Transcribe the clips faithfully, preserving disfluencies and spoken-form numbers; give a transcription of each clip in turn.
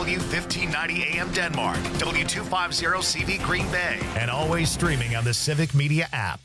W fifteen ninety A M Denmark, W two fifty C V Green Bay, and always streaming on the Civic Media app.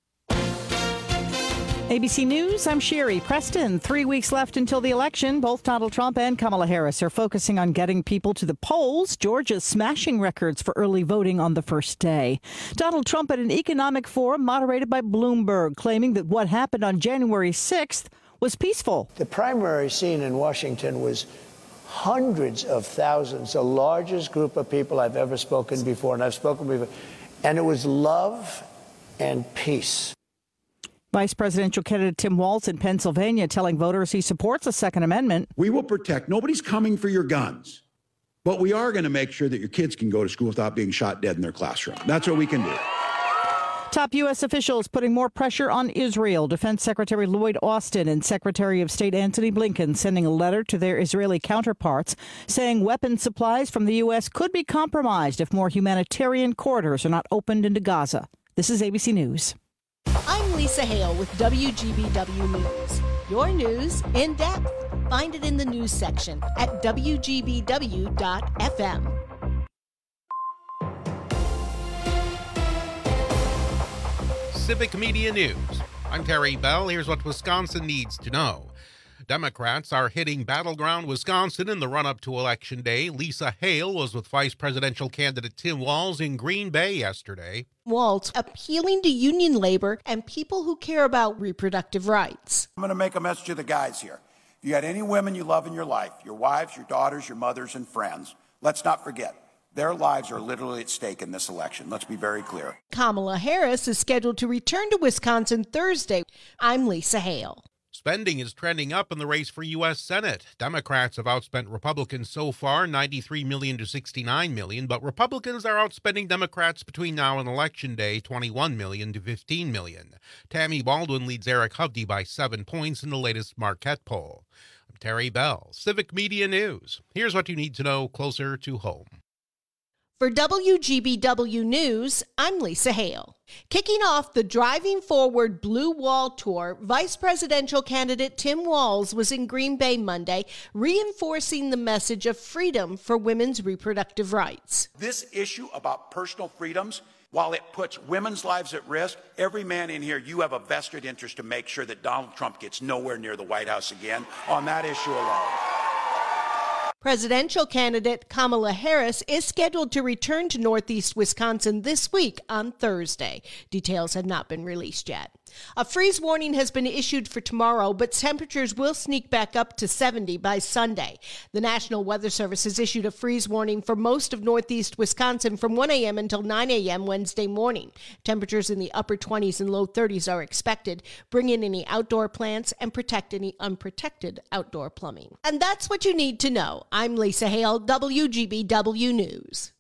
A B C News, I'm Sherry Preston. Three weeks left until the election. Both Donald Trump and Kamala Harris are focusing on getting people to the polls. Georgia's smashing records for early voting on the first day. Donald Trump at an economic forum moderated by Bloomberg, claiming that what happened on January sixth was peaceful. The primary scene in Washington was hundreds of thousands, the largest group of people I've ever spoken before, and I've spoken before, and it was love and peace. Vice presidential candidate Tim Walz in Pennsylvania telling voters he supports a Second Amendment. We will protect. Nobody's coming for your guns, but we are going to make sure that your kids can go to school without being shot dead in their classroom. That's what we can do. Top U S officials putting more pressure on Israel. Defense Secretary Lloyd Austin and Secretary of State Antony Blinken sending a letter to their Israeli counterparts saying weapon supplies from the U S could be compromised if more humanitarian corridors are not opened into Gaza. This is A B C News. I'm Lisa Hale with W G B W News. Your news in depth. Find it in the news section at W G B W dot F M. Civic Media News. I'm Terry Bell. Here's what Wisconsin needs to know. Democrats are hitting battleground Wisconsin in the run-up to Election Day. Lisa Hale was with Vice Presidential candidate Tim Walz in Green Bay yesterday. Walz appealing to union labor and people who care about reproductive rights. I'm going to make a message to the guys here. If you got any women you love in your life, your wives, your daughters, your mothers, and friends, let's not forget, their lives are literally at stake in this election. Let's be very clear. Kamala Harris is scheduled to return to Wisconsin Thursday. I'm Lisa Hale. Spending is trending up in the race for U S Senate. Democrats have outspent Republicans so far, ninety-three million dollars to sixty-nine million dollars, but Republicans are outspending Democrats between now and Election Day, twenty-one million dollars to fifteen million dollars. Tammy Baldwin leads Eric Hovde by seven points in the latest Marquette poll. I'm Terry Bell, Civic Media News. Here's what you need to know closer to home. For W G B W News, I'm Lisa Hale. Kicking off the Driving Forward Blue Wall Tour, Vice Presidential candidate Tim Walz was in Green Bay Monday, reinforcing the message of freedom for women's reproductive rights. This issue about personal freedoms, while it puts women's lives at risk, every man in here, you have a vested interest to make sure that Donald Trump gets nowhere near the White House again on that issue alone. Presidential candidate Kamala Harris is scheduled to return to Northeast Wisconsin this week on Thursday. Details have not been released yet. A freeze warning has been issued for tomorrow, but temperatures will sneak back up to seventy by Sunday. The National Weather Service has issued a freeze warning for most of Northeast Wisconsin from one a.m. until nine a.m. Wednesday morning. Temperatures in the upper twenties and low thirties are expected. Bring in any outdoor plants and protect any unprotected outdoor plumbing. And that's what you need to know. I'm Lisa Hale, W G B W News.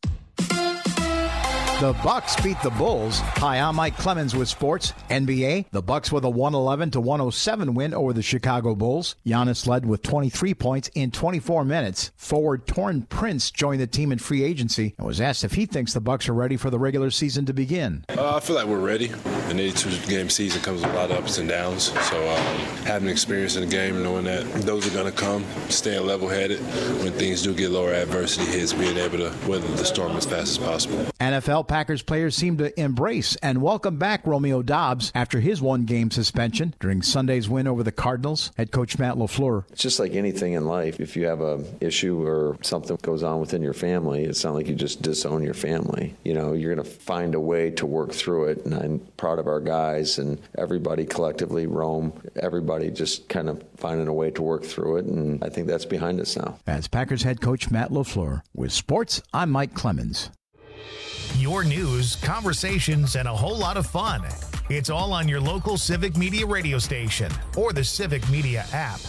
The Bucks beat the Bulls. Hi, I'm Mike Clemens with sports. N B A, the Bucks with a one eleven to one oh seven win over the Chicago Bulls. Giannis led with twenty-three points in twenty-four minutes. Forward Torrin Prince joined the team in free agency and was asked if he thinks the Bucks are ready for the regular season to begin. Uh, I feel like we're ready. An eighty-two game season comes with a lot of ups and downs. So um, having experience in the game, knowing that those are going to come, staying level-headed when things do get lower, adversity hits, being able to weather the storm as fast as possible. N F L Packers players seem to embrace and welcome back Romeo Doubs after his one-game suspension during Sunday's win over the Cardinals. Head coach Matt LaFleur. It's just like anything in life. If you have an issue or something goes on within your family, it's not like you just disown your family. You know, you're going to find a way to work through it, and I'm proud of our guys and everybody collectively, Rome, everybody just kind of finding a way to work through it, and I think that's behind us now. As Packers head coach Matt LaFleur. With sports, I'm Mike Clemens. Your news, conversations, and a whole lot of fun. It's all on your local Civic Media radio station or the Civic Media app.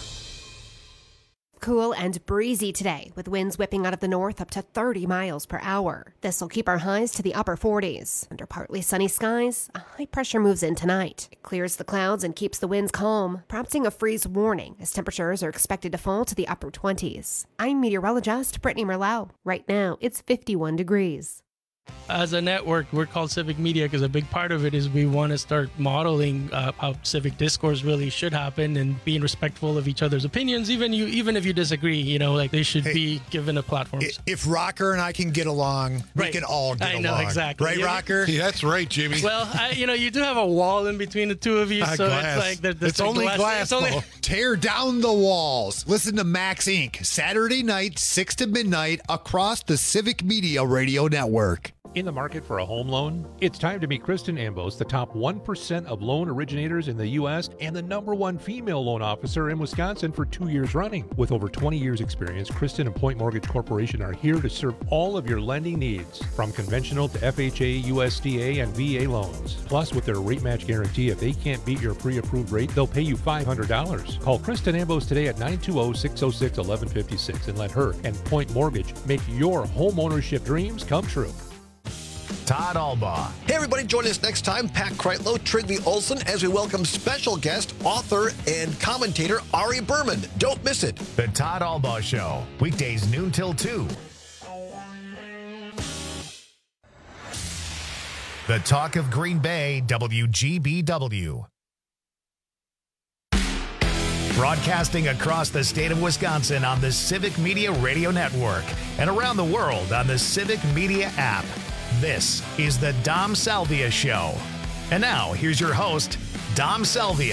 Cool and breezy today, with winds whipping out of the north up to thirty miles per hour. This will keep our highs to the upper forties. Under partly sunny skies, a high pressure moves in tonight. It clears the clouds and keeps the winds calm, prompting a freeze warning as temperatures are expected to fall to the upper twenties. I'm meteorologist Brittany Merlot. Right now, it's fifty-one degrees. As a network, we're called Civic Media because a big part of it is we want to start modeling uh, how civic discourse really should happen and being respectful of each other's opinions, even you, even if you disagree. You know, like they should hey, be given a platform. If Rocker and I can get along, we right. can all get I along. know, exactly. Right, yeah. Rocker? Yeah, that's right, Jimmy. Well, I, you know, you do have a wall in between the two of you, uh, so glass. it's like the, the it's only glass. glass. It's only... Tear down the walls. Listen to Max Incorporated. Saturday night, six to midnight, across the Civic Media Radio Network. In the market for a home loan? It's time to meet Kristen Ambos, the top one percent of loan originators in the U S and the number one female loan officer in Wisconsin for two years running. With over twenty years experience, Kristen and Point Mortgage Corporation are here to serve all of your lending needs, from conventional to F H A, U S D A, and V A loans. Plus, with their rate match guarantee, if they can't beat your pre-approved rate, they'll pay you five hundred dollars. Call Kristen Ambos today at nine two zero, six zero six, one one five six and let her and Point Mortgage make your home ownership dreams come true. Todd Albaugh. Hey, everybody, join us next time, Pat Kreitlow, Trigby Olson, as we welcome special guest, author, and commentator Ari Berman. Don't miss it. The Todd Albaugh Show, weekdays noon till two. The Talk of Green Bay, W G B W. Broadcasting across the state of Wisconsin on the Civic Media Radio Network and around the world on the Civic Media app. This is the Dom Salvia Show. And now, here's your host, Dom Salvia.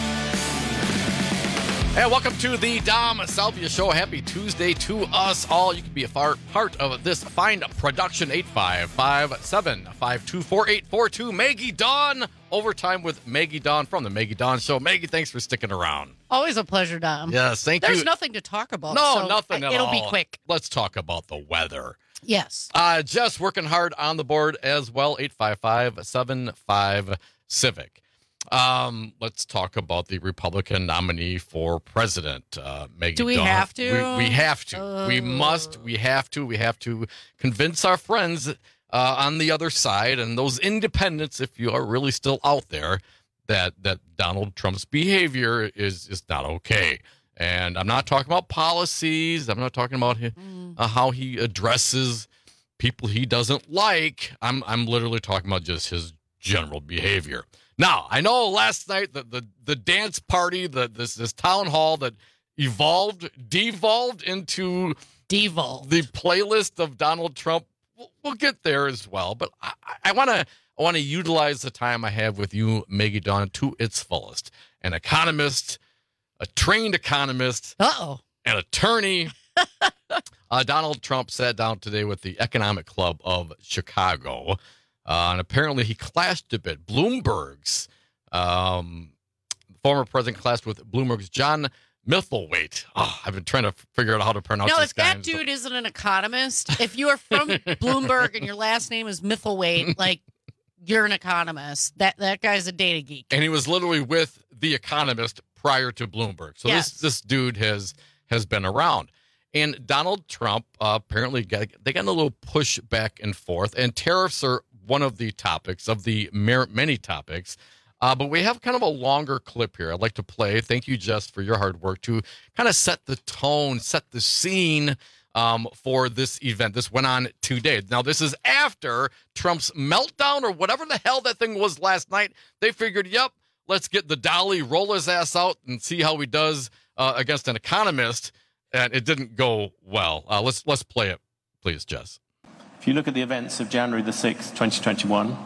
And welcome to the Dom Salvia Show. Happy Tuesday to us all. You can be a far part of this fine production. Eight five five, seven five two, four eight four two. Maggie Dawn. Overtime with Maggie Dawn from the Maggie Dawn Show. Maggie, thanks for sticking around. Always a pleasure, Dom. Yes, thank There's you. There's nothing to talk about. No, so nothing at it'll all. It'll be quick. Let's talk about the weather. Yes. Uh, Jess working hard on the board as well. eight five five, seven five, Civic. Um, let's talk about the Republican nominee for president, uh, Maggie Do we Dawn. have to? We, we have to. Uh... We must. We have to. We have to convince our friends uh, on the other side and those independents, if you are really still out there, that that Donald Trump's behavior is is not okay. And I'm not talking about policies. I'm not talking about his, uh, how he addresses people he doesn't like. I'm I'm literally talking about just his general behavior. Now, I know last night the the, the dance party, the this this town hall that evolved, devolved into devolved the playlist of Donald Trump. We'll, we'll get there as well. But I want to I want to utilize the time I have with you, Maggie Dawn, to its fullest. An economist, a trained economist, Uh-oh. an attorney. uh, Donald Trump sat down today with the Economic Club of Chicago. Uh, and apparently he clashed a bit. Bloomberg's, um, former president clashed with Bloomberg's John Mithilwaite. Oh, I've been trying to figure out how to pronounce no, this guy. No, if that dude isn't an economist, if you are from Bloomberg and your last name is Mithilwaite, like, you're an economist. That that guy's a data geek. And he was literally with The Economist prior to Bloomberg. So yes. this, this dude has has been around. And Donald Trump uh, apparently got, they got a little push back and forth. And tariffs are one of the topics of the many topics. Uh, but we have kind of a longer clip here I'd like to play. Thank you, Jess, for your hard work to kind of set the tone, set the scene um, for this event. This went on today. Now, this is after Trump's meltdown or whatever the hell that thing was last night. They figured, yep, let's get the dolly, roll his ass out, and see how he does uh, against an economist. And it didn't go well. Uh, let's let's play it, please, Jess. If you look at the events of January the sixth, twenty twenty-one,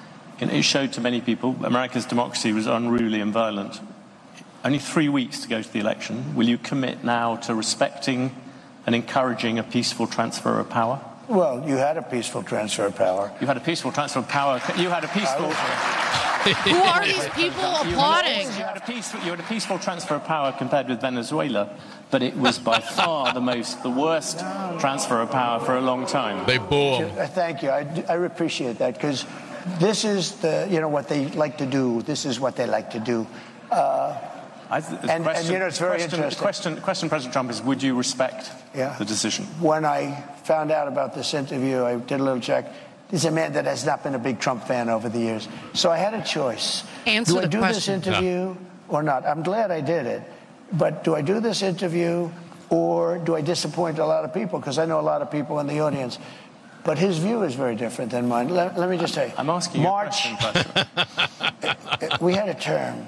it showed to many people America's democracy was unruly and violent. Only three weeks to go to the election. Will you commit now to respecting and encouraging a peaceful transfer of power? Well, you had a peaceful transfer of power. You had a peaceful transfer of power. You had a peaceful... Who are these people applauding? You had, a peaceful, you had a peaceful transfer of power compared with Venezuela, but it was by far the most, the worst transfer of power for a long time. They boo him. Thank you. I, I appreciate that, because this is the, you know, what they like to do. This is what they like to do. Uh, I, and, question, and, you know, it's very question, interesting. The question, the question, President Trump, is would you respect yeah. the decision? When I found out about this interview, I did a little check. He's a man that has not been a big Trump fan over the years. So I had a choice. Answer do I the do question. this interview yeah. or not? I'm glad I did it. But do I do this interview or do I disappoint a lot of people? Because I know a lot of people in the audience. But his view is very different than mine. Let, let me just tell you. I'm asking March, you a question, we had a term,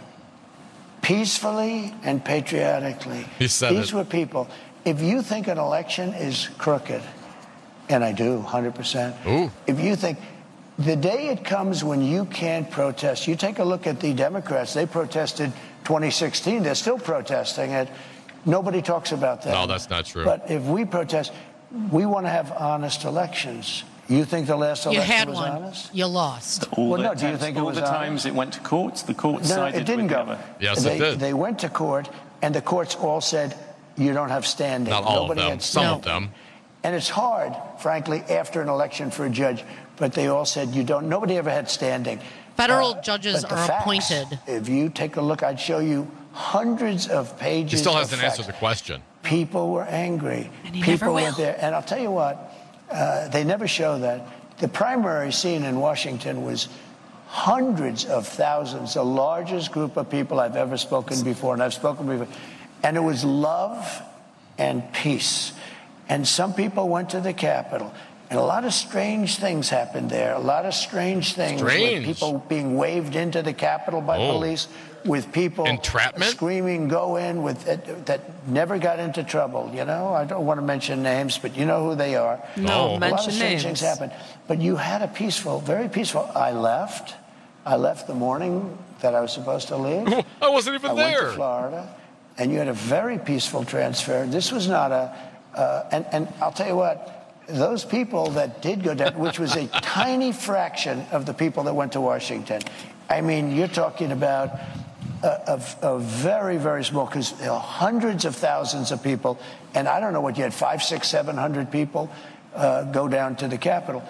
peacefully and patriotically. He said These it. were people. If you think an election is crooked, and I do, one hundred percent. Ooh. If you think the day it comes when you can't protest, you take a look at the Democrats. They protested twenty sixteen. They're still protesting it. Nobody talks about that. No, that's not true. But if we protest, we want to have honest elections. You think the last You election had was one. honest? You lost. All Well, the no, do you attempts- think it all was the honest? times it went to courts, the courts No, sided it didn't with go. the other. Yes, they, it did. They went to court, and the courts all said, you don't have standing. Not all Nobody of them. had Some standing. of them. And it's hard, frankly, after an election for a judge, but they all said you don't. Nobody ever had standing. Federal Uh, judges but the are facts, appointed. If you take a look, I'd show you hundreds of pages. He still of hasn't facts. answered the question. People were angry. And he People never were will. there. And I'll tell you what, uh, they never show that. The primary scene in Washington was hundreds of thousands, the largest group of people I've ever spoken before, and I've spoken before. And it was love and peace. And some people went to the Capitol. And a lot of strange things happened there. A lot of strange things. Strange. With people being waved into the Capitol by Oh. police, with people Entrapment? screaming, go in, with that, that never got into trouble. You know, I don't want to mention names, but you know who they are. No, a lot of mention strange names. things happened. But you had a peaceful, very peaceful. I left. I left the morning that I was supposed to leave. I wasn't even I went there. to Florida, and you had a very peaceful transfer. This was not a, uh, and, and I'll tell you what, those people that did go down, which was a tiny fraction of the people that went to Washington. I mean, you're talking about a, a, a very, very small, because you know, hundreds of thousands of people, and I don't know what you had, five, six, seven hundred people uh, go down to the Capitol.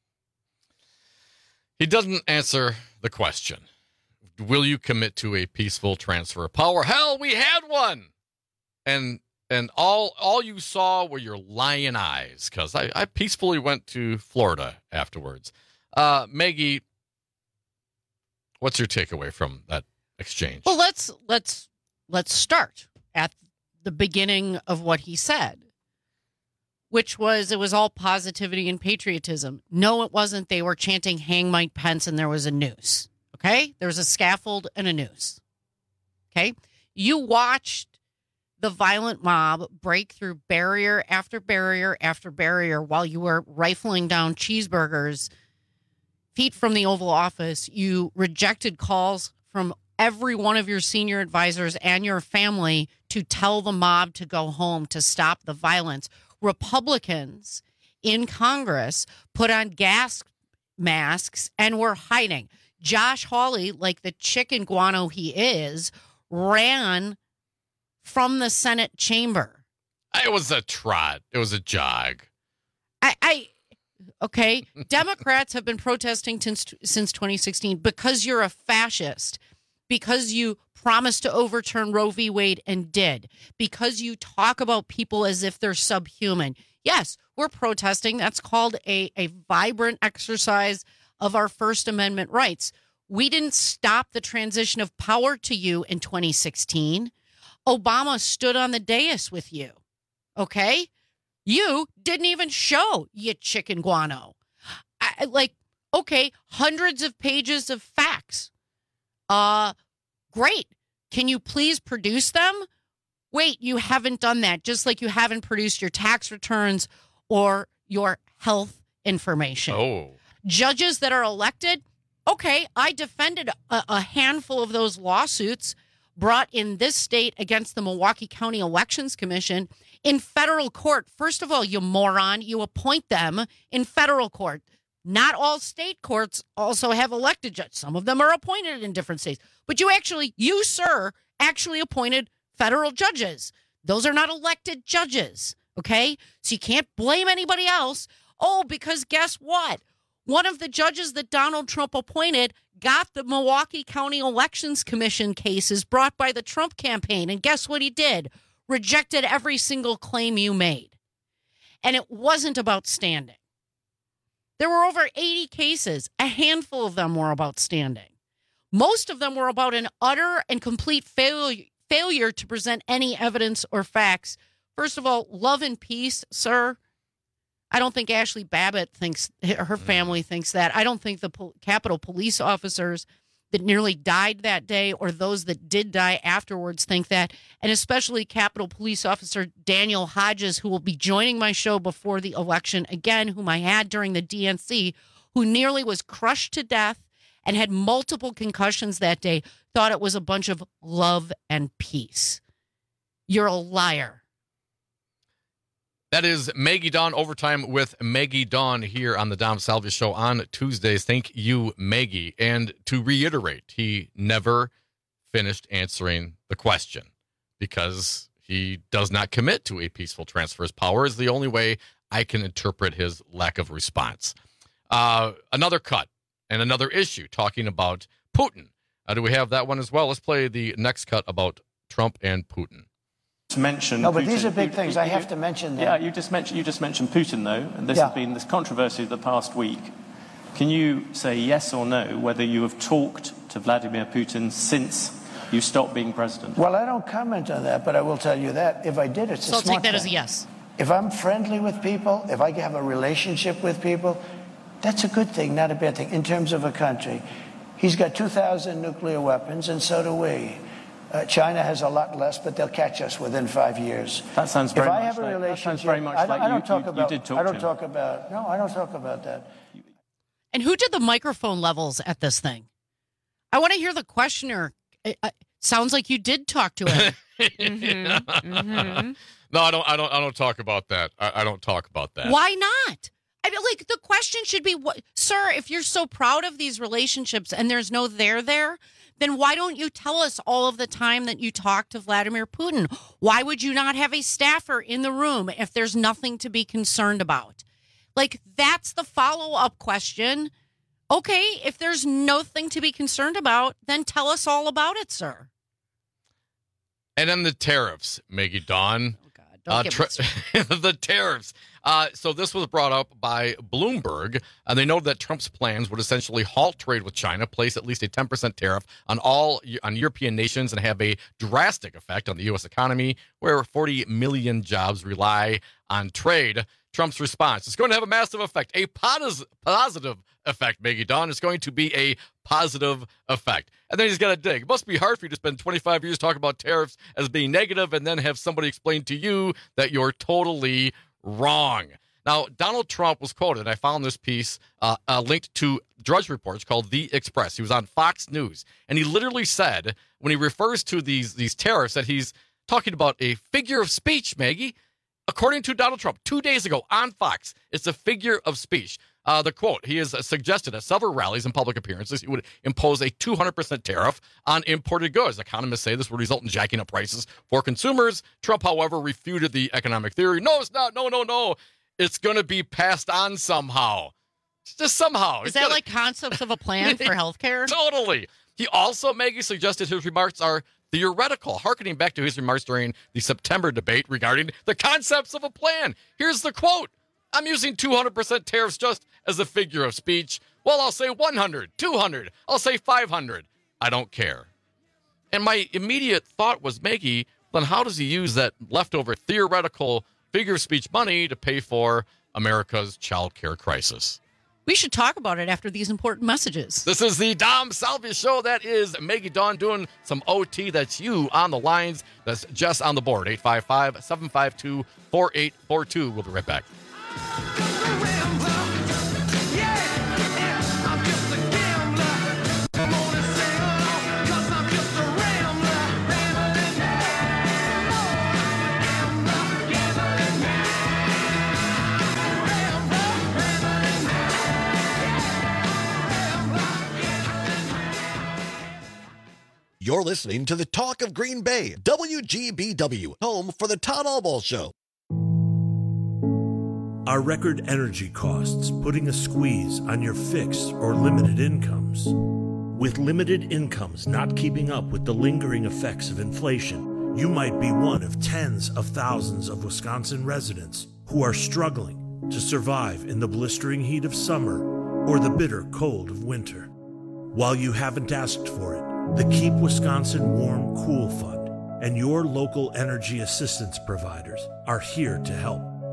He doesn't answer the question. Will you commit to a peaceful transfer of power? Hell, we had one. And and all all you saw were your lion eyes, because I, I peacefully went to Florida afterwards. Uh, Maggie, what's your takeaway from that exchange? Well, let's let's let's start at the beginning of what he said, which was it was all positivity and patriotism. No, it wasn't. They were chanting "Hang Mike Pence," and there was a noose. Okay, there was a scaffold and a noose. Okay, you watched the violent mob break through barrier after barrier after barrier while you were rifling down cheeseburgers feet from the Oval Office. You rejected calls from every one of your senior advisors and your family to tell the mob to go home, to stop the violence. Republicans in Congress put on gas masks and were hiding. Josh Hawley, like the chicken guano he is, ran from the Senate chamber. It was a trot. It was a jog. I, I okay. Democrats have been protesting since since twenty sixteen because you're a fascist, because you promised to overturn Roe v. Wade and did, because you talk about people as if they're subhuman. Yes, we're protesting. That's called a, a vibrant exercise of our First Amendment rights. We didn't stop the transition of power to you in twenty sixteen. Obama stood on the dais with you. Okay? You didn't even show, you chicken guano. I, like, okay, hundreds of pages of facts. Uh, great. Can you please produce them? Wait, you haven't done that, just like you haven't produced your tax returns or your health information. Oh. Judges that are elected, okay, I defended a, a handful of those lawsuits brought in this state against the Milwaukee County Elections Commission in federal court. First of all, you moron, you appoint them in federal court. Not all state courts also have elected judges. Some of them are appointed in different states. But you actually, you, sir, actually appointed federal judges. Those are not elected judges, okay? So you can't blame anybody else. Oh, because guess what? One of the judges that Donald Trump appointed got the Milwaukee County Elections Commission cases brought by the Trump campaign. And guess what he did? Rejected every single claim you made. And it wasn't about standing. There were over eighty cases. A handful of them were about standing. Most of them were about an utter and complete failure, failure to present any evidence or facts. First of all, love and peace, sir. I don't think Ashley Babbitt thinks, her family thinks that. I don't think the pol- Capitol police officers that nearly died that day or those that did die afterwards think that. And especially Capitol Police Officer Daniel Hodges, who will be joining my show before the election again, whom I had during the D N C, who nearly was crushed to death and had multiple concussions that day, thought it was a bunch of love and peace. You're a liar. That is Maggie Dawn, Overtime with Maggie Dawn here on the Dom Salvia Show on Tuesdays. Thank you, Maggie. And to reiterate, he never finished answering the question because he does not commit to a peaceful transfer of power is the only way I can interpret his lack of response. Uh, another cut and another issue talking about Putin. Uh, do we have that one as well? Let's play the next cut about Trump and Putin. To mention no, but Putin. these are big you, things. You, I have to mention them. Yeah, you just mentioned you just mentioned Putin though, and this yeah. has been this controversy of the past week. Can you say yes or no whether you have talked to Vladimir Putin since you stopped being president? Well, I don't comment on that, but I will tell you that if I did, it's so a I'll smart take that thing. as a yes. If I'm friendly with people, if I have a relationship with people, that's a good thing, not a bad thing. In terms of a country, he's got two thousand nuclear weapons, and so do we. Uh, China has a lot less, but they'll catch us within five years. That sounds very if much I have a like, relationship, that sounds very much I don't, like I don't you, talk you, about. you did talk I don't to talk him. about. No, I don't talk about that. And who did the microphone levels at this thing? I want to hear the questioner. It, it sounds like you did talk to him. mm-hmm, mm-hmm. No, I don't. I don't. I don't talk about that. I, I don't talk about that. Why not? I mean, like the question should be, what, sir? If you're so proud of these relationships and there's no there there, then why don't you tell us all of the time that you talk to Vladimir Putin? Why would you not have a staffer in the room if there's nothing to be concerned about? Like, that's the follow-up question. Okay, if there's nothing to be concerned about, then tell us all about it, sir. And then the tariffs, Maggie Dawn. Oh, God. Don't Uh, get tra- the tariffs. Uh, so this was brought up by Bloomberg, and they noted that Trump's plans would essentially halt trade with China, place at least a ten percent tariff on all on European nations, and have a drastic effect on the U S economy, where forty million jobs rely on trade. Trump's response: it's going to have a massive effect, a pos- positive effect, Maggie Dawn. It's going to be a positive effect. And then he's got to dig. It must be hard for you to spend twenty-five years talking about tariffs as being negative and then have somebody explain to you that you're totally wrong. Now, Donald Trump was quoted, and I found this piece uh, uh, linked to Drudge Reports called The Express. He was on Fox News, and he literally said, when he refers to these, these tariffs, that he's talking about a figure of speech, Maggie. According to Donald Trump, two days ago on Fox, it's a figure of speech. Uh, the quote, he has suggested at several rallies and public appearances he would impose a two hundred percent tariff on imported goods. Economists say this would result in jacking up prices for consumers. Trump, however, refuted the economic theory. No, it's not. No, no, no. It's going to be passed on somehow. Just somehow. Is It's that gonna... like concepts of a plan for healthcare? Totally. He also, Maggie, suggested his remarks are theoretical, hearkening back to his remarks during the September debate regarding the concepts of a plan. Here's the quote. I'm using two hundred percent tariffs just as a figure of speech. Well, I'll say one hundred, two hundred, I'll say five hundred. I don't care. And my immediate thought was, Maggie, then how does he use that leftover theoretical figure of speech money to pay for America's child care crisis? We should talk about it after these important messages. This is the Dom Salvia Show. That is Maggie Dawn doing some O T. That's you on the lines. That's Jess on the board. eight five five, seven five two, four eight four two. We'll be right back. You're listening to the Talk of Green Bay, W G B W, home for the Todd Albaugh Show. Are record energy costs putting a squeeze on your fixed or limited incomes? With limited incomes not keeping up with the lingering effects of inflation, you might be one of tens of thousands of Wisconsin residents who are struggling to survive in the blistering heat of summer or the bitter cold of winter. While you haven't asked for it, the Keep Wisconsin Warm Cool Fund and your local energy assistance providers are here to help.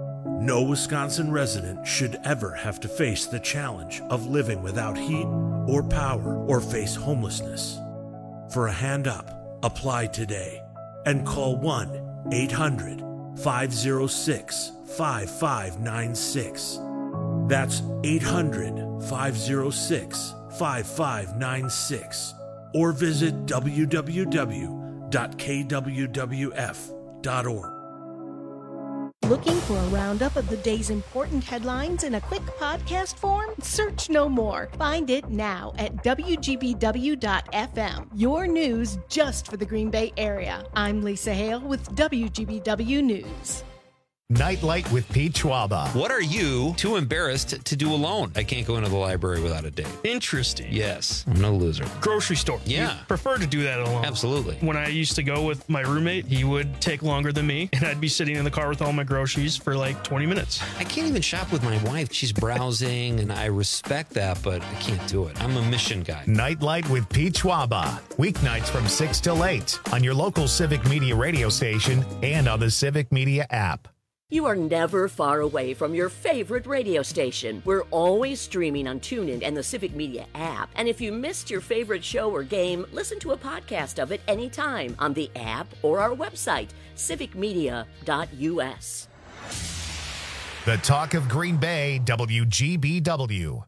No Wisconsin resident should ever have to face the challenge of living without heat or power or face homelessness. For a hand up, apply today and call one eight hundred five oh six five five nine six. That's eight hundred five oh six five five nine six. Or visit w w w dot k w w f dot org. Looking for a roundup of the day's important headlines in a quick podcast form? Search no more. Find it now at w g b w dot f m. Your news just for the Green Bay area. I'm Lisa Hale with W G B W News. Nightlight with Pete Schwaba. What are you too embarrassed to do alone? I can't go into the library without a date. Interesting. Yes, I'm no loser. Grocery store. Yeah. You prefer to do that alone. Absolutely. When I used to go with my roommate, he would take longer than me, and I'd be sitting in the car with all my groceries for like twenty minutes. I can't even shop with my wife. She's browsing, and I respect that, but I can't do it. I'm a mission guy. Nightlight with Pete Schwaba. Weeknights from six till eight on your local Civic Media radio station and on the Civic Media app. You are never far away from your favorite radio station. We're always streaming on TuneIn and the Civic Media app. And if you missed your favorite show or game, listen to a podcast of it anytime on the app or our website, civic media dot u s. The talk of Green Bay, W G B W.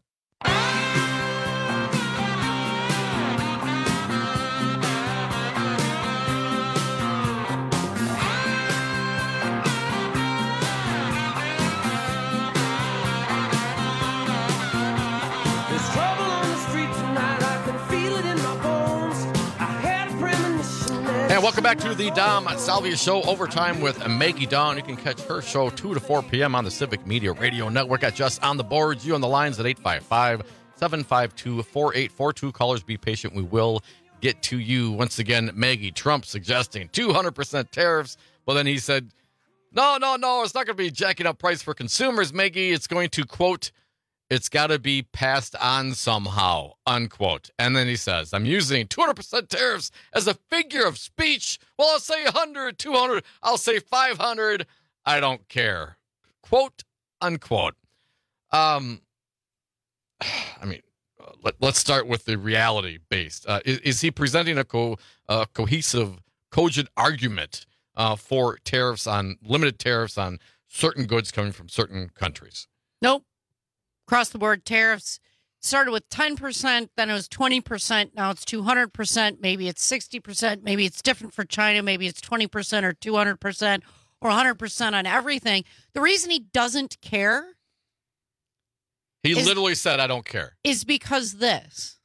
And welcome back to the Dom Salvia Show, Overtime with Maggie Dawn. You can catch her show two to four p.m. on the Civic Media Radio Network at Just on the Boards. You on the lines at eight five five, seven five two, four eight four two. Callers, be patient. We will get to you. Once again, Maggie, Trump suggesting two hundred percent tariffs. Well, then he said, no, no, no, it's not going to be jacking up price for consumers, Maggie. It's going to, quote, it's got to be passed on somehow, unquote. And then he says, I'm using two hundred percent tariffs as a figure of speech. Well, I'll say one hundred, two hundred, I'll say five hundred. I don't care. Quote, unquote. Um, I mean, let, let's start with the reality based. Uh, is, is he presenting a co, uh, cohesive, cogent argument uh, for tariffs on, limited tariffs on certain goods coming from certain countries? Nope. Across the board tariffs started with ten percent, then it was twenty percent, now it's two hundred percent, maybe it's sixty percent, maybe it's different for China, maybe it's twenty percent or two hundred percent or one hundred percent on everything. The reason he doesn't care He is, literally said, I don't care. is because this.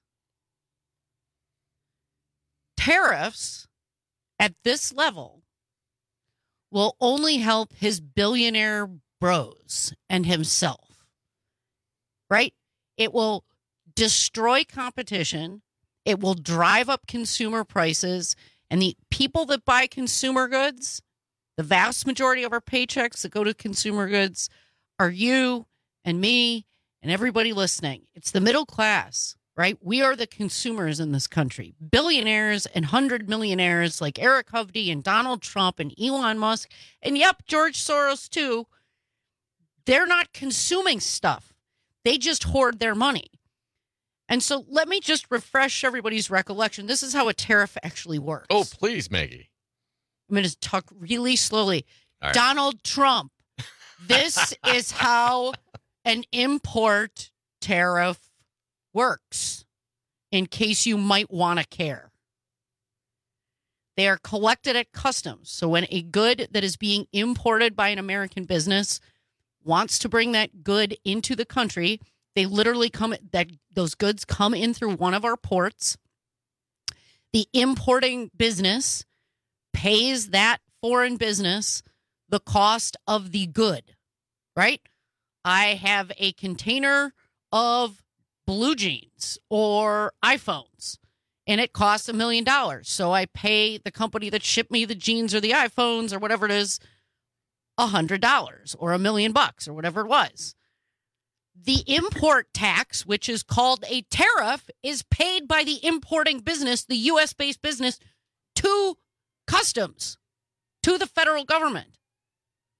Tariffs at this level will only help his billionaire bros and himself. Right? It will destroy competition. It will drive up consumer prices. And the people that buy consumer goods, the vast majority of our paychecks that go to consumer goods are you and me and everybody listening. It's the middle class, right? We are the consumers in this country. Billionaires and hundred millionaires like Eric Hovde and Donald Trump and Elon Musk. And yep, George Soros too. They're not consuming stuff. They just hoard their money. And so let me just refresh everybody's recollection. This is how a tariff actually works. Oh, please, Maggie. I'm going to talk really slowly. All right. Donald Trump. This is how an import tariff works, in case you might want to care. They are collected at customs. So when a good that is being imported by an American business wants to bring that good into the country, they literally come, that those goods come in through one of our ports. The importing business pays that foreign business the cost of the good, right? I have a container of blue jeans or iPhones, and it costs a million dollars. So I pay the company that shipped me the jeans or the iPhones or whatever it is a hundred dollars or a million bucks or whatever it was. The import tax, which is called a tariff, is paid by the importing business, the U S-based business, to customs, to the federal government.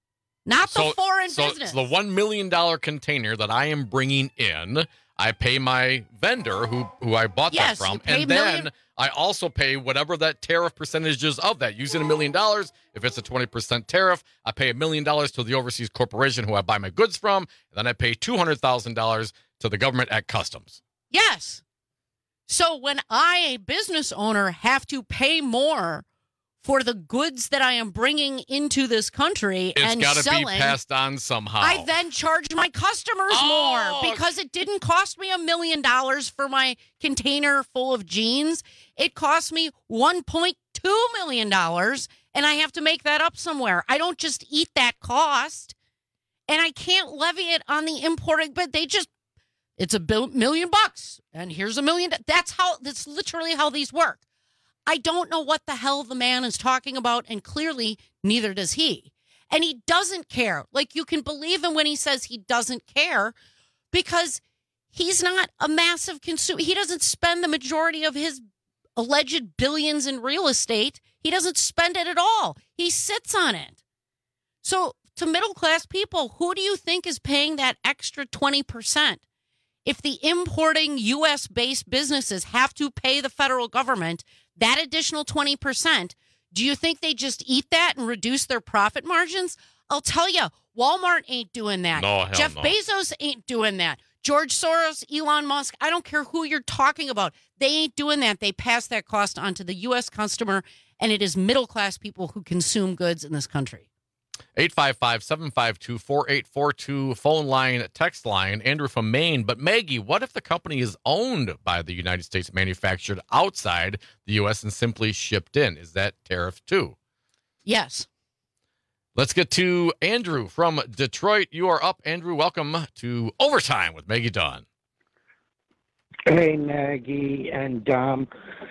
Not the so, foreign so, business. So the one million dollars container that I am bringing in, I pay my vendor who, who I bought yes, that from. You pay and million- then I also pay whatever that tariff percentage is of that. Using a million dollars, if it's a twenty percent tariff, I pay a million dollars to the overseas corporation who I buy my goods from. And then I pay two hundred thousand dollars to the government at customs. Yes. So when I, a business owner, have to pay more for the goods that I am bringing into this country It's and got to selling, be passed on somehow. I then charge my customers Oh. more because it didn't cost me a million dollars for my container full of jeans. It cost me one point two million dollars, and I have to make that up somewhere. I don't just eat that cost, and I can't levy it on the importing, but they just, it's a bill, million bucks, and here's a million. That's how, that's literally how these work. I don't know what the hell the man is talking about, and clearly neither does he. And he doesn't care. Like, you can believe him when he says he doesn't care because he's not a massive consumer. He doesn't spend the majority of his alleged billions in real estate. He doesn't spend it at all. He sits on it. So to middle-class people, who do you think is paying that extra twenty percent? If the importing U S-based businesses have to pay the federal government that additional twenty percent, do you think they just eat that and reduce their profit margins? I'll tell you, Walmart ain't doing that. No, hell Jeff no. Bezos ain't doing that. George Soros, Elon Musk, I don't care who you're talking about. They ain't doing that. They pass that cost on to the U S customer, and it is middle-class people who consume goods in this country. eight five five, seven five two, four eight four two, phone line, text line, Andrew from Maine. But Maggie, what if the company is owned by the United States, manufactured outside the U S and simply shipped in? Is that tariff too? Yes. Let's get to Andrew from Detroit. You are up, Andrew. Welcome to Overtime with Maggie Dawn. Hey, Maggie and Dom.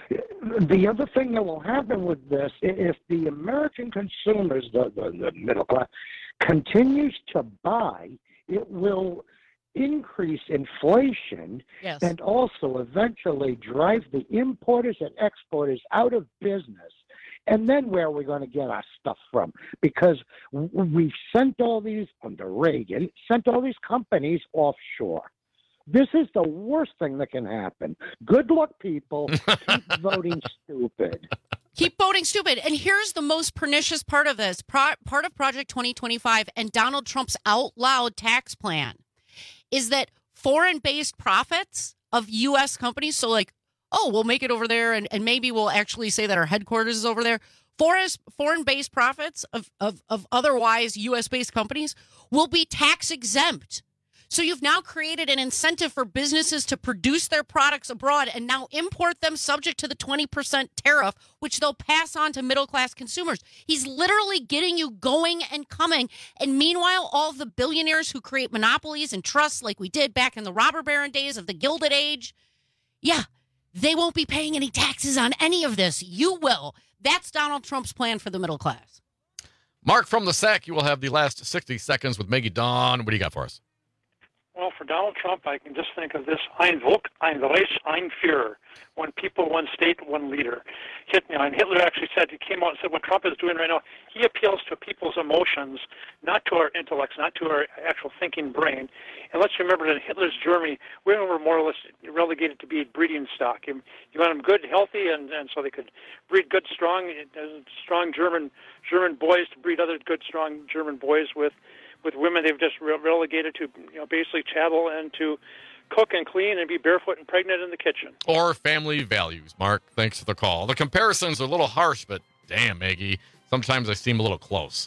The other thing that will happen with this, if the American consumers, the, the, the middle class, continues to buy, it will increase inflation yes. and also eventually drive the importers and exporters out of business. And then where are we going to get our stuff from? Because we've sent all these, under Reagan, sent all these companies offshore. This is the worst thing that can happen. Good luck, people. Keep voting stupid. Keep voting stupid. And here's the most pernicious part of this. Pro- part of Project twenty twenty-five and Donald Trump's out loud tax plan is that foreign-based profits of U S companies, so like, oh, we'll make it over there, and, and maybe we'll actually say that our headquarters is over there. Foreign, foreign-based profits of, of, of otherwise U S-based companies will be tax exempt. So you've now created an incentive for businesses to produce their products abroad and now import them subject to the twenty percent tariff, which they'll pass on to middle-class consumers. He's literally getting you going and coming. And meanwhile, all of the billionaires who create monopolies and trusts like we did back in the robber baron days of the Gilded Age, yeah, they won't be paying any taxes on any of this. You will. That's Donald Trump's plan for the middle class. Mark from the Sack, you will have the last sixty seconds with Maggie Dawn. What do you got for us? Well, for Donald Trump, I can just think of this: Ein Volk, ein Reich, ein Führer. One people, one state, one leader. Hit me. And Hitler actually said, he came out and said, what Trump is doing right now, he appeals to people's emotions, not to our intellects, not to our actual thinking brain. And let's remember that in Hitler's Germany, women were more or less relegated to be breeding stock. You, you want them good, healthy, and, and so they could breed good, strong, strong German German boys to breed other good, strong German boys with. With women, they've just re- relegated to, you know, basically chattel and to cook and clean and be barefoot and pregnant in the kitchen. Or family values, Mark. Thanks for the call. The comparisons are a little harsh, but damn, Maggie, sometimes they seem a little close.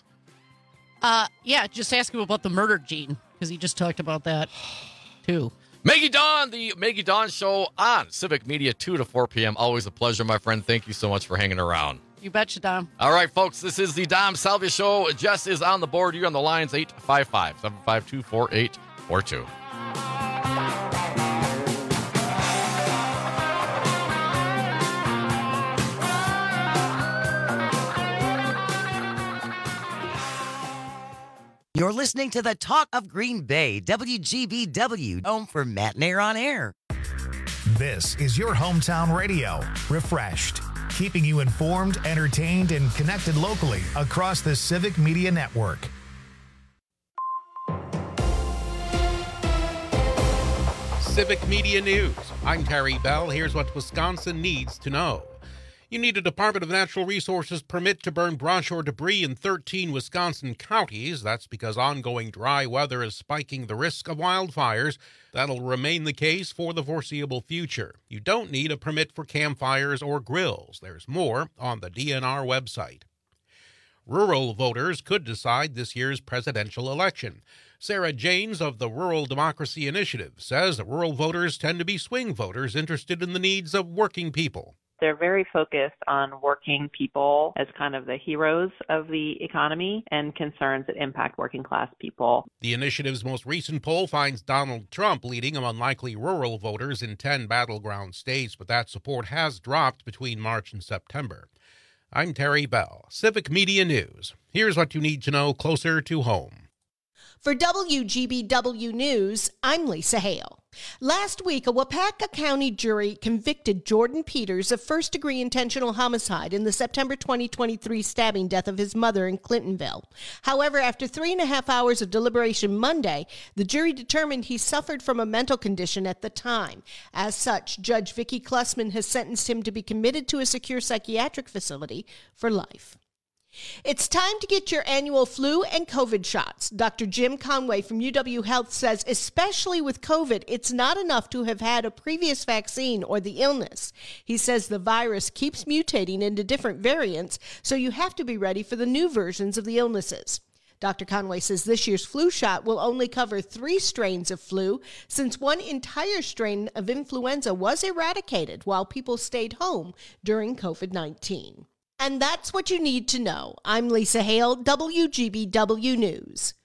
Uh, yeah, just ask him about the murder gene, because he just talked about that, too. Maggie Dawn, the Maggie Dawn Show on Civic Media, two to four p.m. Always a pleasure, my friend. Thank you so much for hanging around. You betcha, Dom. All right, folks, this is the Dom Salvia Show. Jess is on the board. You're on the lines, eight five five, seven five two, four eight four two. You're listening to the Talk of Green Bay, W G B W, home for Matt and Air on Air. This is your hometown radio, refreshed, keeping you informed, entertained, and connected locally across the Civic Media Network. Civic Media News. I'm Terry Bell. Here's what Wisconsin needs to know. You need a Department of Natural Resources permit to burn brush or debris in thirteen Wisconsin counties. That's because ongoing dry weather is spiking the risk of wildfires. That'll remain the case for the foreseeable future. You don't need a permit for campfires or grills. There's more on the D N R website. Rural voters could decide this year's presidential election. Sarah Janes of the Rural Democracy Initiative says that rural voters tend to be swing voters interested in the needs of working people. They're very focused on working people as kind of the heroes of the economy and concerns that impact working class people. The initiative's most recent poll finds Donald Trump leading among likely rural voters in ten battleground states, but that support has dropped between March and September. I'm Terry Bell, Civic Media News. Here's what you need to know closer to home. For W G B W News, I'm Lisa Hale. Last week, a Wapaka County jury convicted Jordan Peters of first-degree intentional homicide in the September twenty twenty-three stabbing death of his mother in Clintonville. However, after three and a half hours of deliberation Monday, the jury determined he suffered from a mental condition at the time. As such, Judge Vicki Klussman has sentenced him to be committed to a secure psychiatric facility for life. It's time to get your annual flu and COVID shots. Doctor Jim Conway from U W Health says, especially with COVID, it's not enough to have had a previous vaccine or the illness. He says the virus keeps mutating into different variants, so you have to be ready for the new versions of the illnesses. Doctor Conway says this year's flu shot will only cover three strains of flu, since one entire strain of influenza was eradicated while people stayed home during COVID nineteen. And that's what you need to know. I'm Lisa Hale, W G B W News.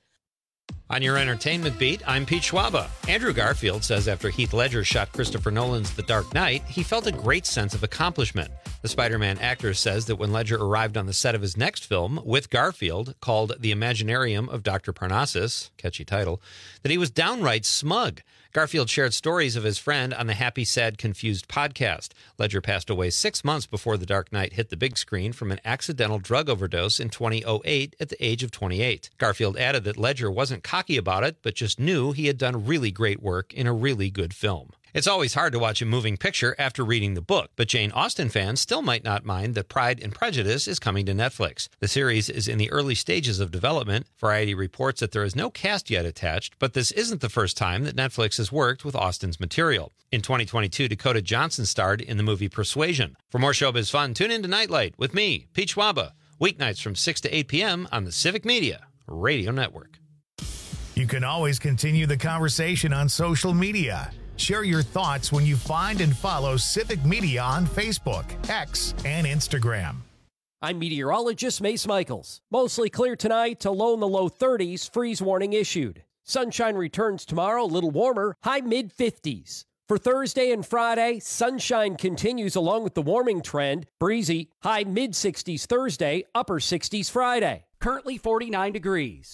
On your entertainment beat, I'm Pete Schwaba. Andrew Garfield says after Heath Ledger shot Christopher Nolan's The Dark Knight, he felt a great sense of accomplishment. The Spider-Man actor says that when Ledger arrived on the set of his next film with Garfield, called The Imaginarium of Doctor Parnassus, catchy title, that he was downright smug. Garfield shared stories of his friend on the Happy, Sad, Confused podcast. Ledger passed away six months before The Dark Knight hit the big screen from an accidental drug overdose in two thousand eight at the age of twenty-eight. Garfield added that Ledger wasn't cocky about it, but just knew he had done really great work in a really good film. It's always hard to watch a moving picture after reading the book, but Jane Austen fans still might not mind that Pride and Prejudice is coming to Netflix. The series is in the early stages of development. Variety reports that there is no cast yet attached, but this isn't the first time that Netflix has worked with Austen's material. In twenty twenty-two, Dakota Johnson starred in the movie Persuasion. For more showbiz fun, tune in to Nightlight with me, Pete Schwaba, weeknights from six to eight p.m. on the Civic Media Radio Network. You can always continue the conversation on social media. Share your thoughts when you find and follow Civic Media on Facebook, X, and Instagram. I'm meteorologist Mace Michaels. Mostly clear tonight to low in the low thirties, freeze warning issued. Sunshine returns tomorrow, a little warmer, high mid fifties. For Thursday and Friday, sunshine continues along with the warming trend. Breezy, high mid sixties Thursday, upper sixties Friday. Currently forty-nine degrees.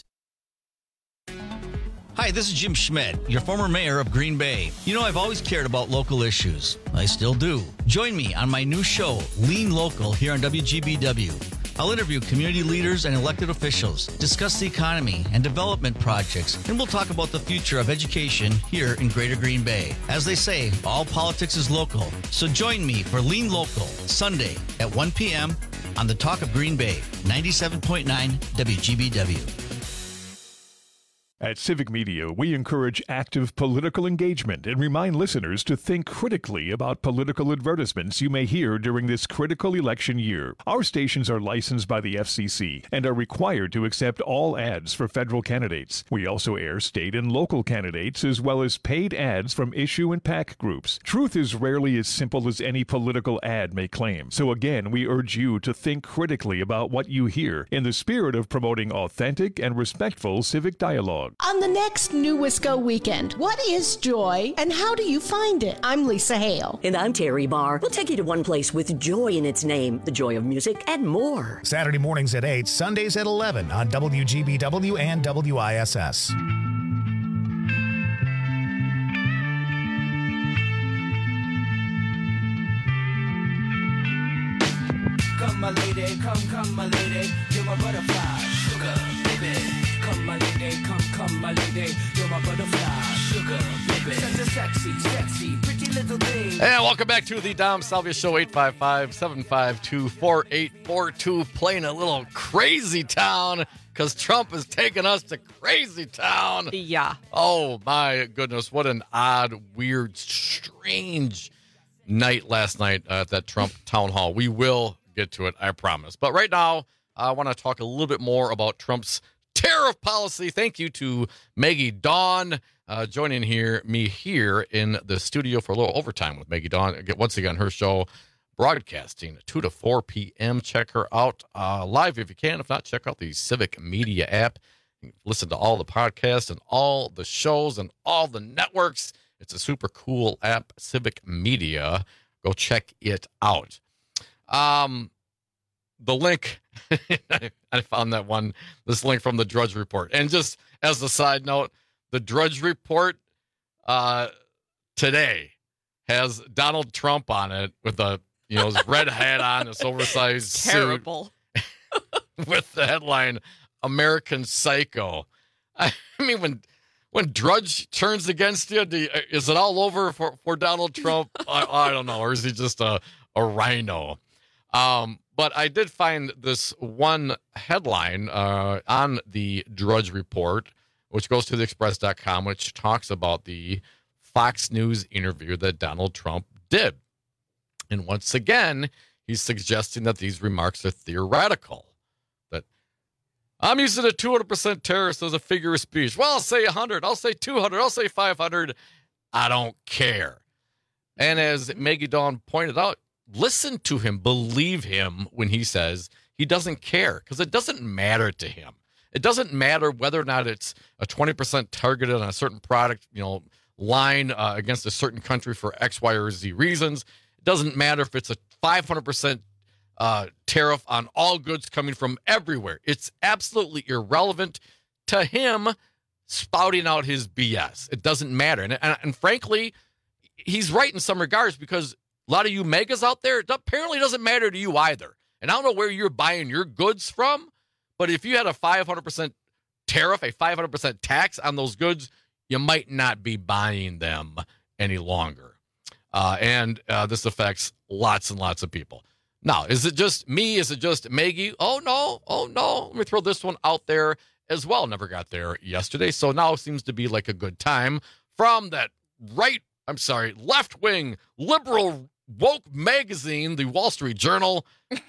Hi, this is Jim Schmidt, your former mayor of Green Bay. You know, I've always cared about local issues. I still do. Join me on my new show, Lean Local, here on W G B W. I'll interview community leaders and elected officials, discuss the economy and development projects, and we'll talk about the future of education here in Greater Green Bay. As they say, all politics is local. So join me for Lean Local, Sunday at one p.m. on the Talk of Green Bay, ninety-seven point nine W G B W. At Civic Media, we encourage active political engagement and remind listeners to think critically about political advertisements you may hear during this critical election year. Our stations are licensed by the F C C and are required to accept all ads for federal candidates. We also air state and local candidates as well as paid ads from issue and PAC groups. Truth is rarely as simple as any political ad may claim. So again, we urge you to think critically about what you hear in the spirit of promoting authentic and respectful civic dialogue. On the next New Wisco weekend, what is joy and how do you find it? I'm Lisa Hale. And I'm Terry Barr. We'll take you to one place with joy in its name, the joy of music and more. Saturday mornings at eight, Sundays at eleven on W G B W and W I S S. Come, my lady, come, come, my lady, you're my butterfly, sugar, baby. Come, my lady, come, come, my lady, you're my butterfly, sugar, baby. Such a sexy, sexy, pretty little thing. And welcome back to the Dom Salvia Show, eight five five, seven five two, four eight four two, playing a little crazy town because Trump is taking us to crazy town. Yeah. Oh, my goodness. What an odd, weird, strange night last night at that Trump town hall. We will get to it, I promise. But right now, I want to talk a little bit more about Trump's tariff policy. Thank you to Maggie Dawn uh, joining here me here in the studio for a little overtime with Maggie Dawn. Once again, her show broadcasting two to four p.m. Check her out uh, live if you can. If not, check out the Civic Media app. Listen to all the podcasts and all the shows and all the networks. It's a super cool app, Civic Media. Go check it out. Um, the link, I found that one, this link from the Drudge Report. And just as a side note, the Drudge Report uh, today has Donald Trump on it with a, you know, his red hat on, this oversized Terrible. suit with the headline, American Psycho. I mean, when when Drudge turns against you, do you is it all over for, for Donald Trump? I, I don't know. Or is he just a, a rhino? Um, but I did find this one headline uh, on the Drudge Report, which goes to the express dot com, which talks about the Fox News interview that Donald Trump did. And once again, he's suggesting that these remarks are theoretical. That I'm using a two hundred percent tariff as a figure of speech. Well, I'll say one hundred. I'll say two hundred. I'll say five hundred. I don't care. And as Maggie Dawn pointed out, listen to him, believe him when he says he doesn't care, because it doesn't matter to him. It doesn't matter whether or not it's a twenty percent targeted on a certain product, you know, line uh, against a certain country for X, Y, or Z reasons. It doesn't matter if it's a five hundred percent uh, tariff on all goods coming from everywhere. It's absolutely irrelevant to him spouting out his B S. It doesn't matter. And, and, and frankly, he's right in some regards, because a lot of you megas out there, it apparently doesn't matter to you either. And I don't know where you're buying your goods from, but if you had a five hundred percent tariff, a five hundred percent tax on those goods, you might not be buying them any longer. Uh, and uh, this affects lots and lots of people. Now, is it just me? Is it just Maggie? Oh, no. Oh, no. Let me throw this one out there as well. Never got there yesterday. So now seems to be like a good time from that right, I'm sorry, left-wing liberal woke magazine, the Wall Street Journal.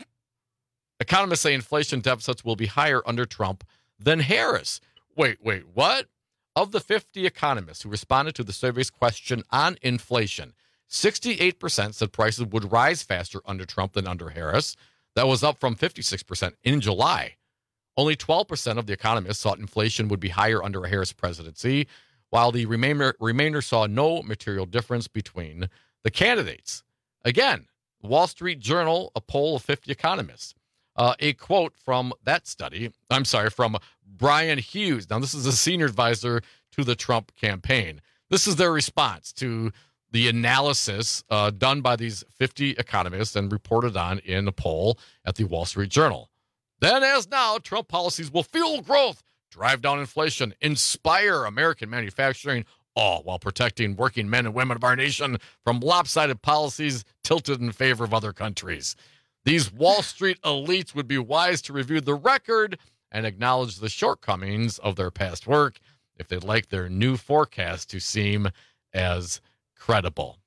Economists say inflation deficits will be higher under Trump than Harris. Wait, wait, what? Of the fifty economists who responded to the survey's question on inflation, sixty-eight percent said prices would rise faster under Trump than under Harris. That was up from fifty-six percent in July. Only twelve percent of the economists thought inflation would be higher under a Harris presidency, while the remainder, remainder saw no material difference between the candidates. Again, the Wall Street Journal, a poll of fifty economists. Uh, a quote from that study, I'm sorry, from Brian Hughes. Now, this is a senior advisor to the Trump campaign. This is their response to the analysis uh, done by these fifty economists and reported on in a poll at the Wall Street Journal. Then, as now, Trump policies will fuel growth, drive down inflation, inspire American manufacturing, all while protecting working men and women of our nation from lopsided policies tilted in favor of other countries. These Wall Street elites would be wise to review the record and acknowledge the shortcomings of their past work if they'd like their new forecast to seem as credible.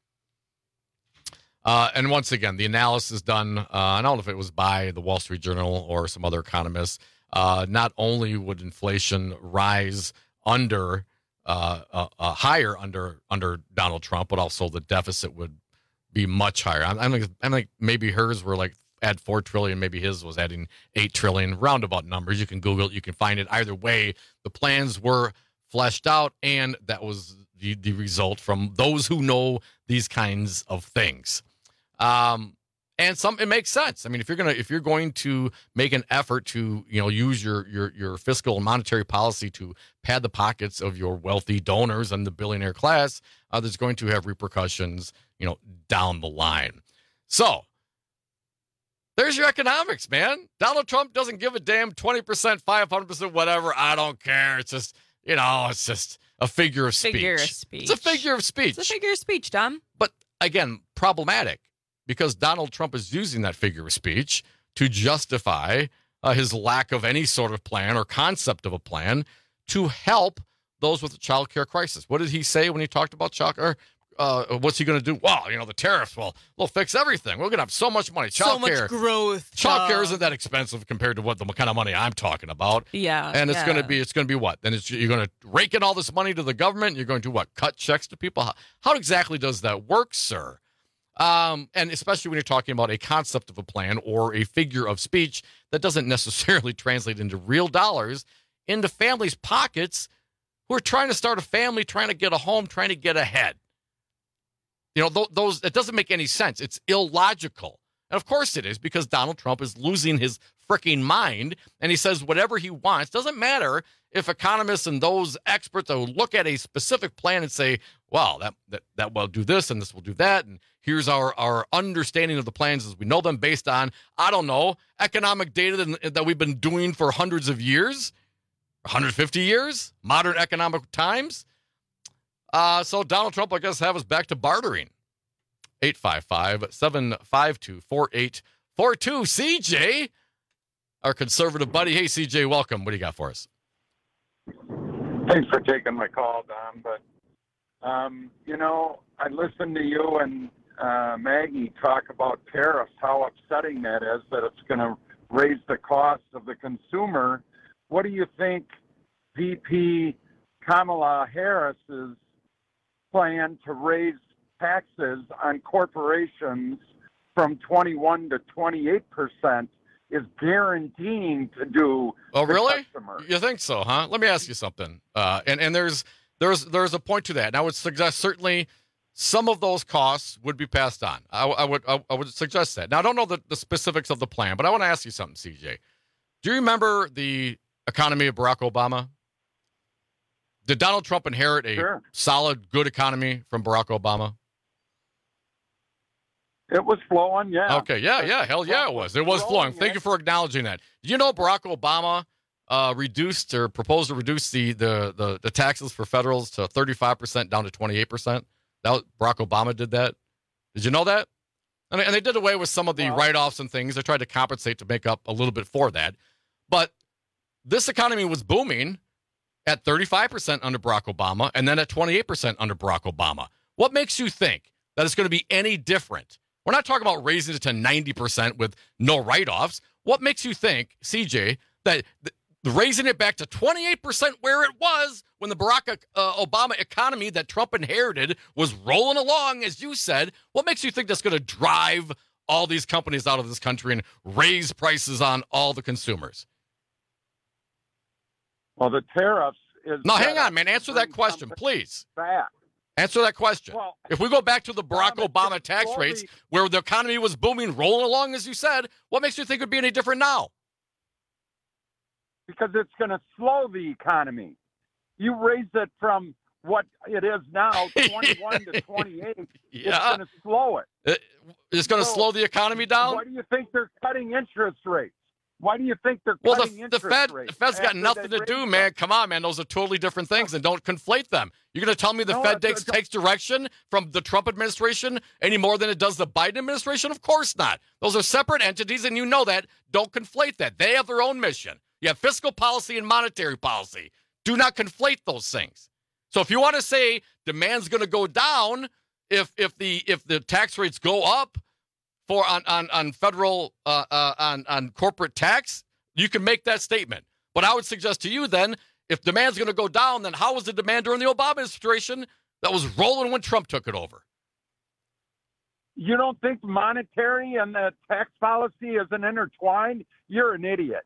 Uh, and once again, the analysis done, uh, I don't know if it was by the Wall Street Journal or some other economists, uh, not only would inflation rise under uh, uh, uh, higher under under Donald Trump, but also the deficit would be much higher. I'm, I'm, like, I'm like maybe hers were like add four trillion, maybe his was adding eight trillion, roundabout numbers. You can Google it, you can find it. Either way, the plans were fleshed out, and that was the, the result from those who know these kinds of things. Um, and some, it makes sense. I mean, if you're gonna if you're going to make an effort to, you know, use your your your fiscal and monetary policy to pad the pockets of your wealthy donors and the billionaire class, uh, there's going to have repercussions, you know, down the line. So there's your economics, man. Donald Trump doesn't give a damn. twenty percent, five hundred percent, whatever. I don't care. It's just, you know, it's just a figure of speech. Figure of speech. It's a figure of speech. It's a figure of speech, Dom. But again, problematic because Donald Trump is using that figure of speech to justify uh, his lack of any sort of plan or concept of a plan to help those with the child care crisis. What did he say when he talked about child care? Uh, what's he going to do? Well, you know, the tariffs will will fix everything. We're going to have so much money. Child so care, much growth. Child care isn't that expensive compared to what the kind of money I'm talking about. Yeah, and it's yeah. going to be it's going to be what? Then it's, you're going to rake in all this money to the government. You're going to what? Cut checks to people. How, how exactly does that work, sir? Um, and especially when you're talking about a concept of a plan or a figure of speech that doesn't necessarily translate into real dollars into families' pockets who are trying to start a family, trying to get a home, trying to get ahead. You know, th- those it doesn't make any sense. It's illogical. And of course it is, because Donald Trump is losing his freaking mind, and he says whatever he wants. Doesn't matter if economists and those experts will look at a specific plan and say, well, that, that, that will do this and this will do that, and here's our, our understanding of the plans as we know them based on, I don't know, economic data that, that we've been doing for hundreds of years, one hundred fifty years, modern economic times. Uh, so Donald Trump, I guess, have us back to bartering. eight five five, seven five two, four eight four two. C J, our conservative buddy. Hey, C J, welcome. What do you got for us? Thanks for taking my call, Don. But, um, you know, I listened to you and uh, Maggie talk about tariffs, how upsetting that is, that it's going to raise the cost of the consumer. What do you think V P Kamala Harris's plan to raise taxes on corporations from twenty-one to twenty-eight percent is guaranteeing to do? Oh, really? Customer. You think so, huh? Let me ask you something. Uh, and, and there's there's there's a point to that. And I would suggest certainly some of those costs would be passed on. I, I would I, I would suggest that. Now, I don't know the, the specifics of the plan, but I want to ask you something, C J. Do you remember the economy of Barack Obama? Did Donald Trump inherit a Sure. solid, good economy from Barack Obama? It was flowing, yeah. Okay, yeah, yeah, hell yeah, it was. It was flowing. Thank you for acknowledging that. Did you know Barack Obama uh, reduced or proposed to reduce the, the, the, the taxes for federals to thirty-five percent down to twenty-eight percent? That was, Barack Obama did that. Did you know that? And, and they did away with some of the Well, write-offs and things. They tried to compensate to make up a little bit for that. But this economy was booming at thirty-five percent under Barack Obama and then at twenty-eight percent under Barack Obama. What makes you think that it's going to be any different? We're not talking about raising it to ninety percent with no write-offs. What makes you think, C J, that th- raising it back to twenty-eight percent where it was when the Barack uh, Obama economy that Trump inherited was rolling along, as you said, what makes you think that's going to drive all these companies out of this country and raise prices on all the consumers? Well, the tariffs is... No, hang on, man. Answer that question, please. Back. Answer that question. Well, if we go back to the Barack Obama tax slowly- rates, where the economy was booming, rolling along, as you said, what makes you think it would be any different now? Because it's going to slow the economy. You raise it from what it is now, twenty-one to twenty-eight. Yeah. It's going to slow it. It- It's going to So, slow the economy down? Why do you think they're cutting interest rates? Why do you think they're Well, cutting the, the interest Fed, rates? the Fed's got after nothing they to do, raise man. them? Come on, man. Those are totally different things, and don't conflate them. You're going to tell me the No, Fed it's- takes, takes direction from the Trump administration any more than it does the Biden administration? Of course not. Those are separate entities, and you know that. Don't conflate that. They have their own mission. You have fiscal policy and monetary policy. Do not conflate those things. So if you want to say demand's going to go down if if the if the tax rates go up for on on on federal uh, uh, on on corporate tax, you can make that statement. But I would suggest to you then, if demand's going to go down, then how was the demand during the Obama administration that was rolling when Trump took it over? You don't think monetary and the tax policy isn't intertwined? You're an idiot.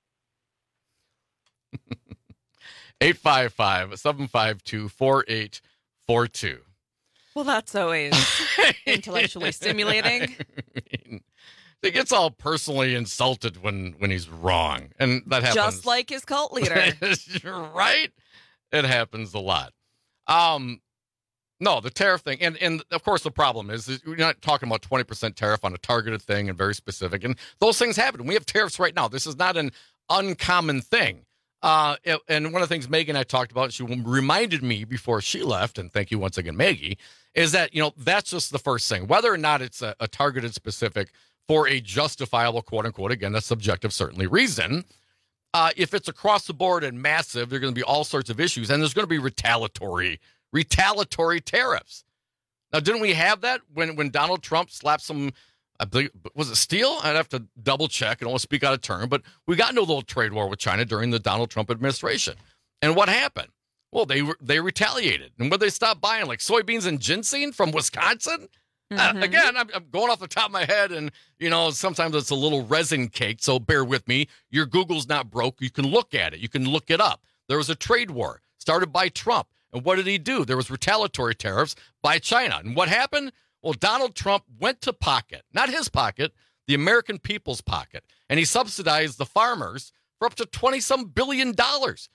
eight five five, seven five two, four eight four two. Well, that's always intellectually stimulating. He gets all personally insulted when, when he's wrong, and that happens. Just like his cult leader. Right? It happens a lot. Um, no, the tariff thing, and, and of course the problem is, is we're not talking about twenty percent tariff on a targeted thing and very specific, and those things happen. We have tariffs right now. This is not an uncommon thing. Uh, it, and one of the things Maggie and I talked about, she reminded me before she left, and thank you once again, Maggie, is that, you know, that's just the first thing. Whether or not it's a, a targeted specific for a justifiable, quote unquote, again, that's subjective, certainly, reason. Uh, if it's across the board and massive, there are going to be all sorts of issues, and there's going to be retaliatory, retaliatory tariffs. Now, didn't we have that when, when Donald Trump slapped some, I believe, was it steel? I'd have to double check. I don't want to speak out of turn, but we got into a little trade war with China during the Donald Trump administration. And what happened? Well, they they retaliated. And what they stopped buying, like soybeans and ginseng from Wisconsin? Mm-hmm. Uh, again, I'm, I'm going off the top of my head, and, you know, sometimes it's a little resin cake, so bear with me. Your Google's not broke. You can look at it. You can look it up. There was a trade war started by Trump. And what did he do? There was retaliatory tariffs by China. And what happened? Well, Donald Trump went to pocket, not his pocket, the American people's pocket, and he subsidized the farmers for up to twenty-some billion dollars.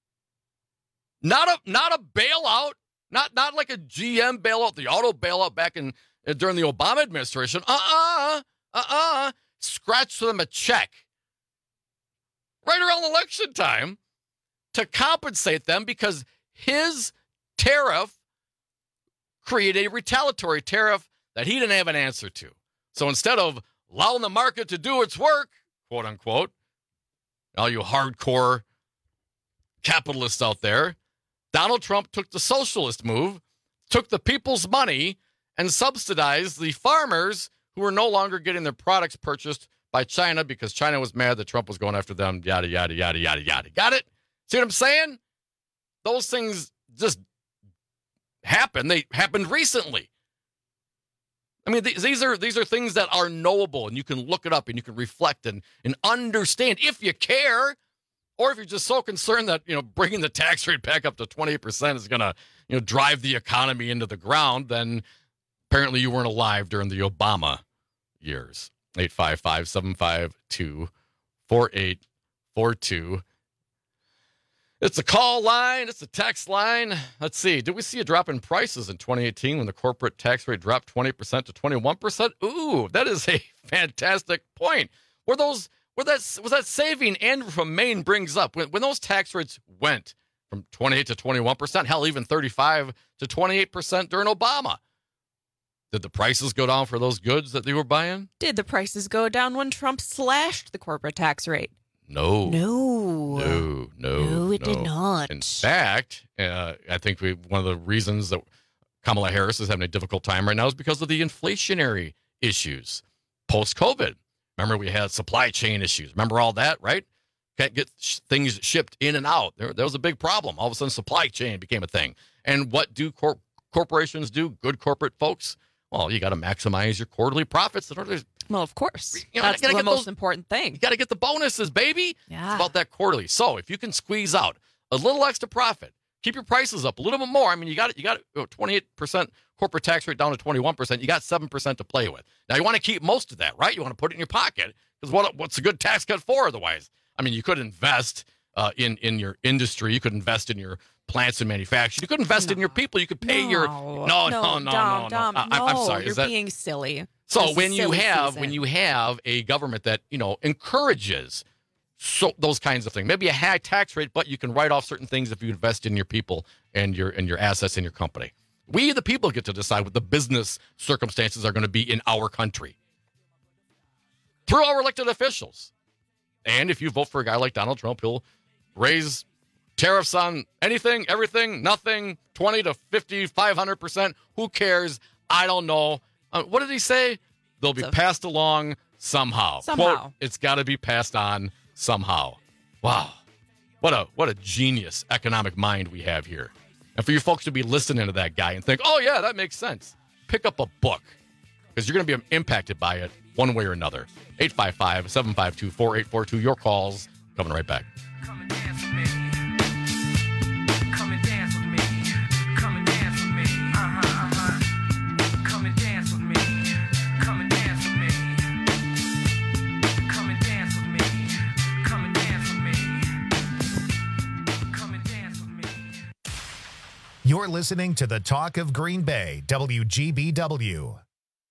Not a not a bailout, not not like a G M bailout, the auto bailout back in uh, during the Obama administration. Uh-uh, uh-uh. Scratch them a check right around election time to compensate them because his tariff created a retaliatory tariff that he didn't have an answer to. So instead of allowing the market to do its work, quote unquote, all you hardcore capitalists out there, Donald Trump took the socialist move, took the people's money, and subsidized the farmers who were no longer getting their products purchased by China because China was mad that Trump was going after them, yada, yada, yada, yada, yada. Got it? See what I'm saying? Those things just happen. They happened recently. I mean, th- these are these are things that are knowable, and you can look it up and you can reflect and, and understand if you care, or if you're just so concerned that, you know, bringing the tax rate back up to twenty-eight percent is going to, you know, drive the economy into the ground, then apparently you weren't alive during the Obama years. eight five five, seven five two, four eight four two. It's a call line. It's a text line. Let's see. Did we see a drop in prices in twenty eighteen when the corporate tax rate dropped twenty percent to twenty-one percent? Ooh, that is a fantastic point. Were those, were that, was that saving Andrew from Maine brings up when, when those tax rates went from twenty-eight to twenty-one percent, hell, even thirty-five to twenty-eight percent during Obama? Did the prices go down for those goods that they were buying? Did the prices go down when Trump slashed the corporate tax rate? No. No. No, no. No, it no. did not. In fact, uh, I think we, one of the reasons that Kamala Harris is having a difficult time right now is because of the inflationary issues post-COVID. Remember, we had supply chain issues. Remember all that, right? Can't get sh- things shipped in and out. There, there was a big problem. All of a sudden, supply chain became a thing. And what do cor- corporations do? Good corporate folks? Well, you got to maximize your quarterly profits in order to. Well, of course. You know, That's the most those, important thing. You got to get the bonuses, baby. Yeah. It's about that quarterly. So if you can squeeze out a little extra profit, keep your prices up a little bit more. I mean, you got it. You got you know, twenty-eight percent corporate tax rate down to twenty-one percent. You got seven percent to play with. Now, you want to keep most of that, right? You want to put it in your pocket because what, what's a good tax cut for otherwise? I mean, you could invest uh, in, in your industry. You could invest in your plants and manufacturing. You could invest no. in your people. You could pay no. your no, no, no, no, Dom, no. Dom, I, I'm no, sorry. You're Is that being silly. so? This When you silly have season. when you have a government that you know encourages so those kinds of things, maybe a high tax rate, but you can write off certain things if you invest in your people and your and your assets in your company. We, the people, get to decide what the business circumstances are going to be in our country through our elected officials. And if you vote for a guy like Donald Trump, he'll raise tariffs on anything, everything, nothing, twenty to fifty, five hundred percent. Who cares? I don't know. Uh, what did he say? They'll be So, passed along somehow. Somehow. Quote, it's got to be passed on somehow. Wow. What a what a genius economic mind we have here. And for you folks to be listening to that guy and think, oh, yeah, that makes sense. Pick up a book because you're going to be impacted by it one way or another. eight five five, seven five two, four eight four two. Your calls coming right back. Come and dance with me. Come and dance with me. Come and dance with me. Uh-huh, uh-huh. Come and dance with me. Come and dance with me. Come and dance with me. Come and dance with me. Come and dance with me. You're listening to the Talk of Green Bay, W G B W.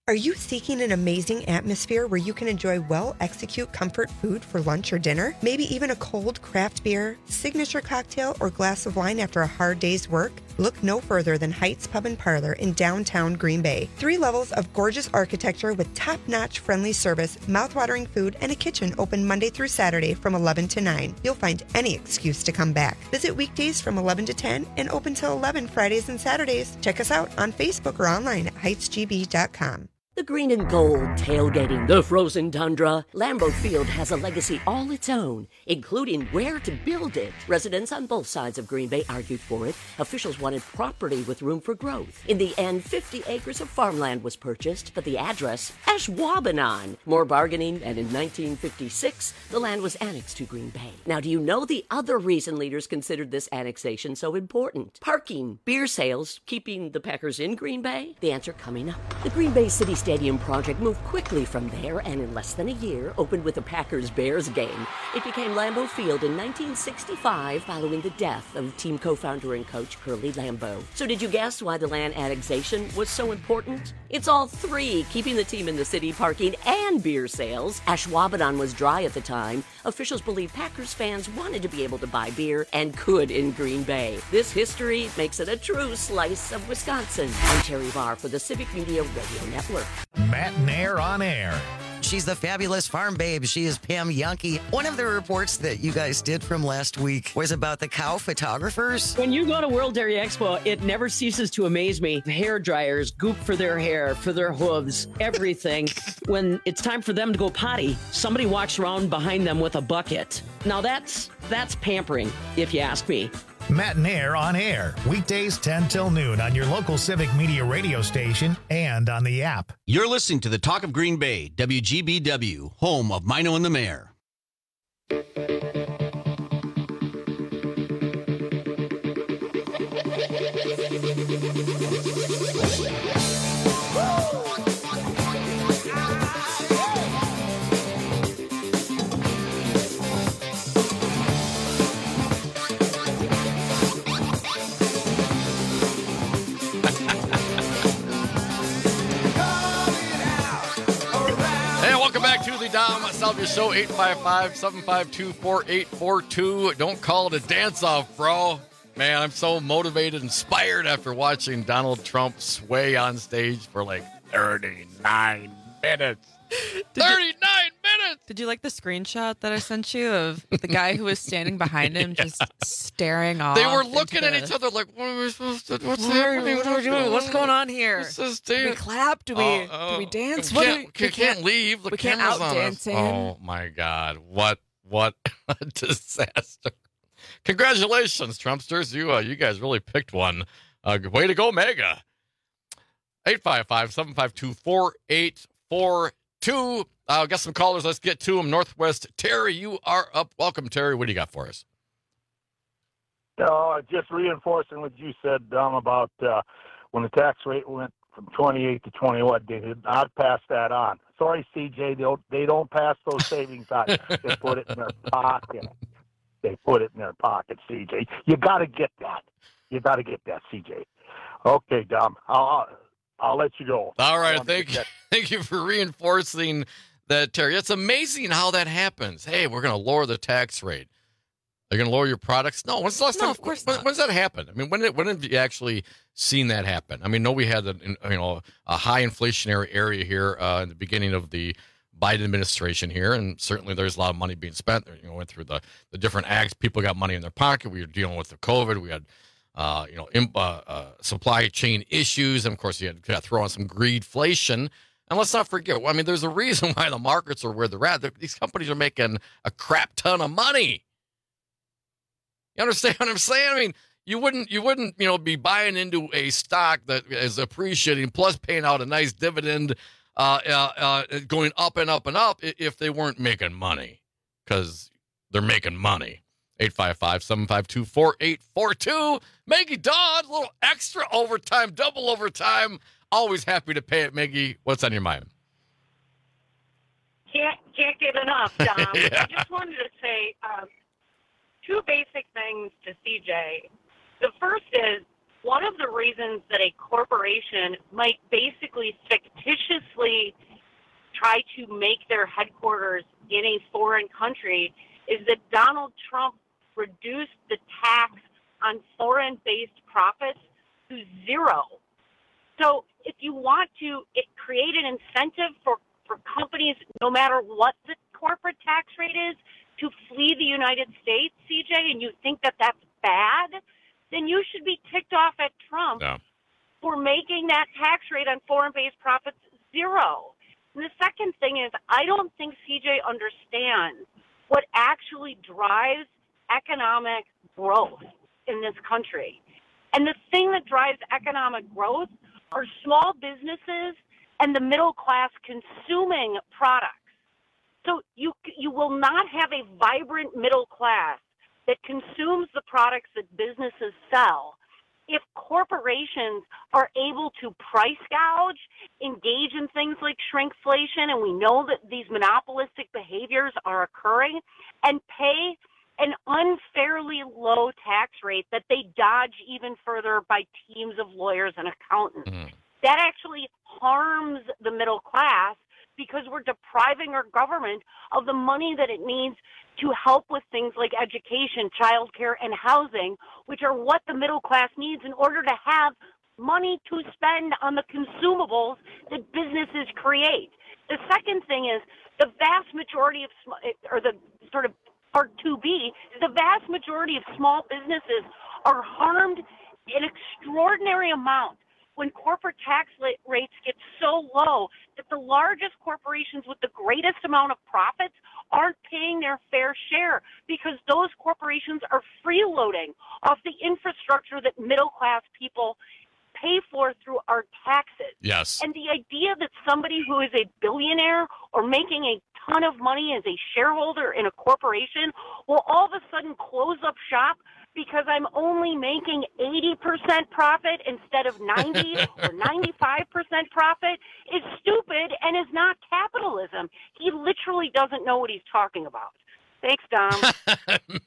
Are you seeking an amazing atmosphere where you can enjoy well-executed comfort food for lunch or dinner? Maybe even a cold craft beer, signature cocktail, or glass of wine after a hard day's work? Look no further than Heights Pub and Parlor in downtown Green Bay. Three levels of gorgeous architecture with top-notch friendly service, mouth-watering food, and a kitchen open Monday through Saturday from eleven to nine. You'll find any excuse to come back. Visit weekdays from eleven to ten and open till eleven Fridays and Saturdays. Check us out on Facebook or online at heights g b dot com. The green and gold tailgating the frozen tundra. Lambeau Field has a legacy all its own, including where to build it. Residents on both sides of Green Bay argued for it. Officials wanted property with room for growth. In the end, fifty acres of farmland was purchased, but the address, Ashwaubenon. More bargaining, and in nineteen fifty-six, the land was annexed to Green Bay. Now, do you know the other reason leaders considered this annexation so important? Parking, beer sales, keeping the Packers in Green Bay? The answer coming up. The Green Bay City Stadium project moved quickly from there and in less than a year opened with a Packers-Bears game. It became Lambeau Field in nineteen sixty-five following the death of team co-founder and coach Curly Lambeau. So did you guess why the land annexation was so important? It's all three, keeping the team in the city, parking, and beer sales. Ashwaubenon was dry at the time. Officials believe Packers fans wanted to be able to buy beer and could in Green Bay. This history makes it a true slice of Wisconsin. I'm Terry Barr for the Civic Media Radio Network. Matt Nair on air. She's the fabulous farm babe. She is Pam Yankee. One of the reports that you guys did from last week was about the cow photographers. When you go to World Dairy Expo, it never ceases to amaze me. Hair dryers, goop for their hair, for their hooves, everything. When it's time for them to go potty, somebody walks around behind them with a bucket. Now that's that's pampering, if you ask me. Matt Nair on air, weekdays ten till noon on your local Civic Media radio station and on the app. You're listening to the Talk of Green Bay, W G B W, home of Mino and the Mayor. Welcome back to the Dom Salvia Show, eight five five, seven five two, four eight four two. Don't call it a dance-off, bro. Man, I'm so motivated, inspired after watching Donald Trump sway on stage for like thirty-nine minutes. Did thirty-nine you, minutes! Did you like the screenshot that I sent you of the guy who was standing behind him just staring off? They were looking at the... each other like, what are we supposed to do? What's what happening? What are we doing? What's going on here? What's this do we clap? Do we, oh, oh. do we dance? We What can't, do we, we can't leave. The we can't camera's out on dance us. him. Oh, my God. What what a disaster. Congratulations, Trumpsters. You uh, you guys really picked one. Uh, way to go, Mega. eight five five, seven five two, four eight four two. I'll uh, get some callers. Let's get to them. Northwest Terry, you are up. Welcome, Terry. What do you got for us? No, just reinforcing what you said, Dom, about uh, when the tax rate went from twenty-eight to twenty-one, they did not pass that on. Sorry, C J, they don't, they don't pass those savings on. They put it in their pocket. They put it in their pocket, C J. You got to get that. You got to get that, C J. Okay, Dom, I'll, I'll let you go. All right, thank you. Thank you for reinforcing that, Terry. It's amazing how that happens. Hey, we're going to lower the tax rate. They're going to lower your products? No, when's the last no, time? Of course when, not. When's that happen? I mean, when, when have you actually seen that happen? I mean, no, we had a, you know, a high inflationary area here uh, in the beginning of the Biden administration here, and certainly there's a lot of money being spent. You know, went through the, the different acts. People got money in their pocket. We were dealing with the COVID. We had, uh, you know, imp, uh, uh, supply chain issues, and of course, you had to throw on some greedflation. And let's not forget, I mean, there's a reason why the markets are where they're at. These companies are making a crap ton of money. You understand what I'm saying? I mean, you wouldn't, you wouldn't, you know, be buying into a stock that is appreciating plus paying out a nice dividend, uh, uh, uh, going up and up and up if they weren't making money, because they're making money. eight five five, seven five two, four eight four two. Maggie Dodd, a little extra overtime, double overtime. Always happy to pay it, Maggie. What's on your mind? Can't can't get enough, Dom. Yeah. I just wanted to say um, two basic things to C J. The first is one of the reasons that a corporation might basically fictitiously try to make their headquarters in a foreign country is that Donald Trump reduced the tax on foreign-based profits to zero. So if you want to it, create an incentive for, for companies, no matter what the corporate tax rate is, to flee the United States, C J, and you think that that's bad, then you should be ticked off at Trump Yeah. for making that tax rate on foreign-based profits zero. And the second thing is, I don't think C J understands what actually drives economic growth in this country. And the thing that drives economic growth are small businesses and the middle class consuming products. So you you will not have a vibrant middle class that consumes the products that businesses sell if corporations are able to price gouge, engage in things like shrinkflation, and we know that these monopolistic behaviors are occurring, and pay an unfairly low tax rate that they dodge even further by teams of lawyers and accountants. Mm-hmm. That actually harms the middle class because we're depriving our government of the money that it needs to help with things like education, childcare, and housing, which are what the middle class needs in order to have money to spend on the consumables that businesses create. The second thing is the vast majority of, sm- or the sort of part two B, the vast majority of small businesses are harmed an extraordinary amount when corporate tax rates get so low that the largest corporations with the greatest amount of profits aren't paying their fair share because those corporations are freeloading off the infrastructure that middle-class people pay for through our taxes. Yes. And the idea that somebody who is a billionaire or making a ton of money as a shareholder in a corporation will all of a sudden close up shop because I'm only making eighty percent profit instead of ninety or ninety-five percent profit is stupid and is not capitalism. He literally doesn't know what he's talking about. Thanks, Dom.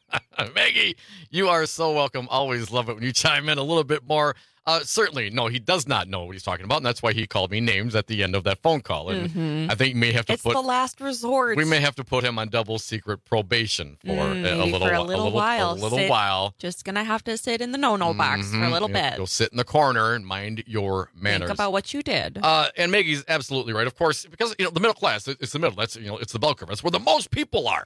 Maggie, you are so welcome. Always love it when you chime in a little bit more. Uh, certainly, no, he does not know what he's talking about, and that's why he called me names at the end of that phone call. And Mhm. I think we may have to It's put the last resort. we may have to put him on double secret probation for Mm, a, a maybe little for a whi- little, a little, while. a little Sit- while. Just gonna have to sit in the no-no box for a Mhm. little You have to bit. Go sit in the corner and mind your manners. Think about what you did. Uh, and Maggie's absolutely right. Of course, because you know the middle class, it's the middle. That's you know it's the bulk of us. Where the most people are.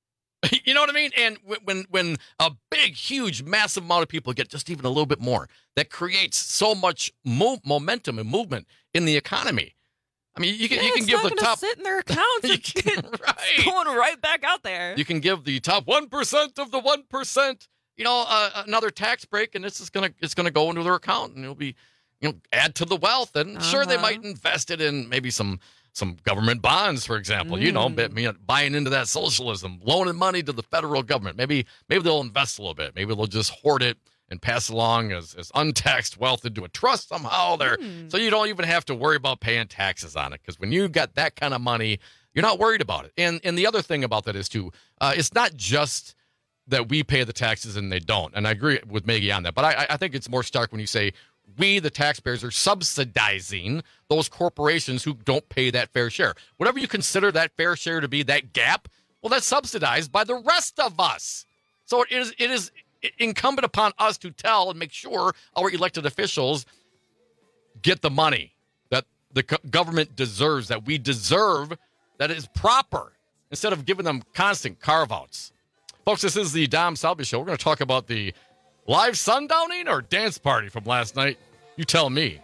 You know what I mean? And when when a big, huge, massive amount of people get just even a little bit more, that creates so much mo- momentum and movement in the economy. I mean, you can Yeah, you can it's give not the gonna top sit in their accounts. It's right. going right back out there. You can give the top one percent of the one percent, you know, uh, another tax break, and this is gonna it's gonna go into their account, and it'll be, you know, add to the wealth. And uh-huh. sure, they might invest it in maybe some. Some government bonds, for example, mm. you know, but, you know, buying into that socialism, loaning money to the federal government. Maybe maybe they'll invest a little bit. Maybe they'll just hoard it and pass along as, as untaxed wealth into a trust somehow there. Mm. So you don't even have to worry about paying taxes on it. Because when you got that kind of money, you're not worried about it. And and the other thing about that is, too, uh, it's not just that we pay the taxes and they don't. And I agree with Maggie on that. But I, I think it's more stark when you say, we, the taxpayers, are subsidizing those corporations who don't pay that fair share. Whatever you consider that fair share to be, that gap, well, that's subsidized by the rest of us. So it is it is incumbent upon us to tell and make sure our elected officials get the money that the government deserves, that we deserve, that is proper, instead of giving them constant carve-outs. Folks, this is the Dom Salvi Show. We're going to talk about the live sundowning or dance party from last night? You tell me.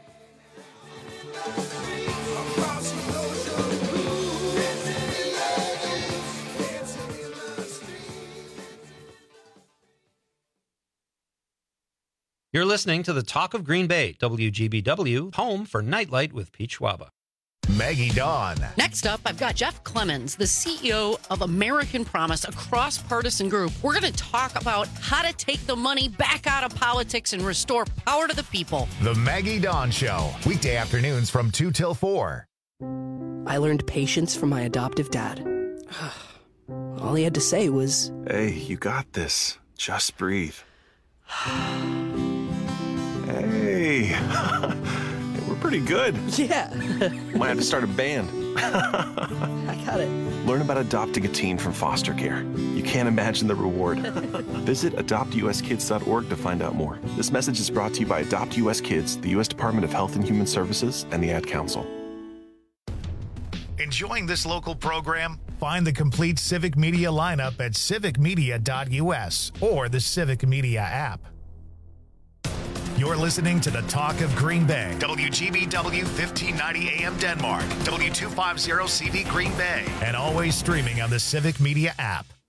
You're listening to the Talk of Green Bay, W G B W, home for Nightlight with Pete Schwaba. Maggie Dawn. Next up, I've got Jeff Clemens, the C E O of American Promise, a cross-partisan group. We're going to talk about how to take the money back out of politics and restore power to the people. The Maggie Dawn Show, weekday afternoons from two till four. I learned patience from my adoptive dad. All he had to say was, "Hey, you got this. Just breathe." Hey, we're pretty good. Yeah. Might have to start a band. I got it. Learn about adopting a teen from foster care. You can't imagine the reward. Visit adopt u s kids dot org to find out more. This message is brought to you by Adopt U S Kids, the U S Department of Health and Human Services, and the Ad Council. Enjoying this local program? Find the complete Civic Media lineup at civic media dot u s or the Civic Media app. You're listening to the Talk of Green Bay, W G B W fifteen ninety A M Denmark, W two fifty C V Green Bay, and always streaming on the Civic Media app.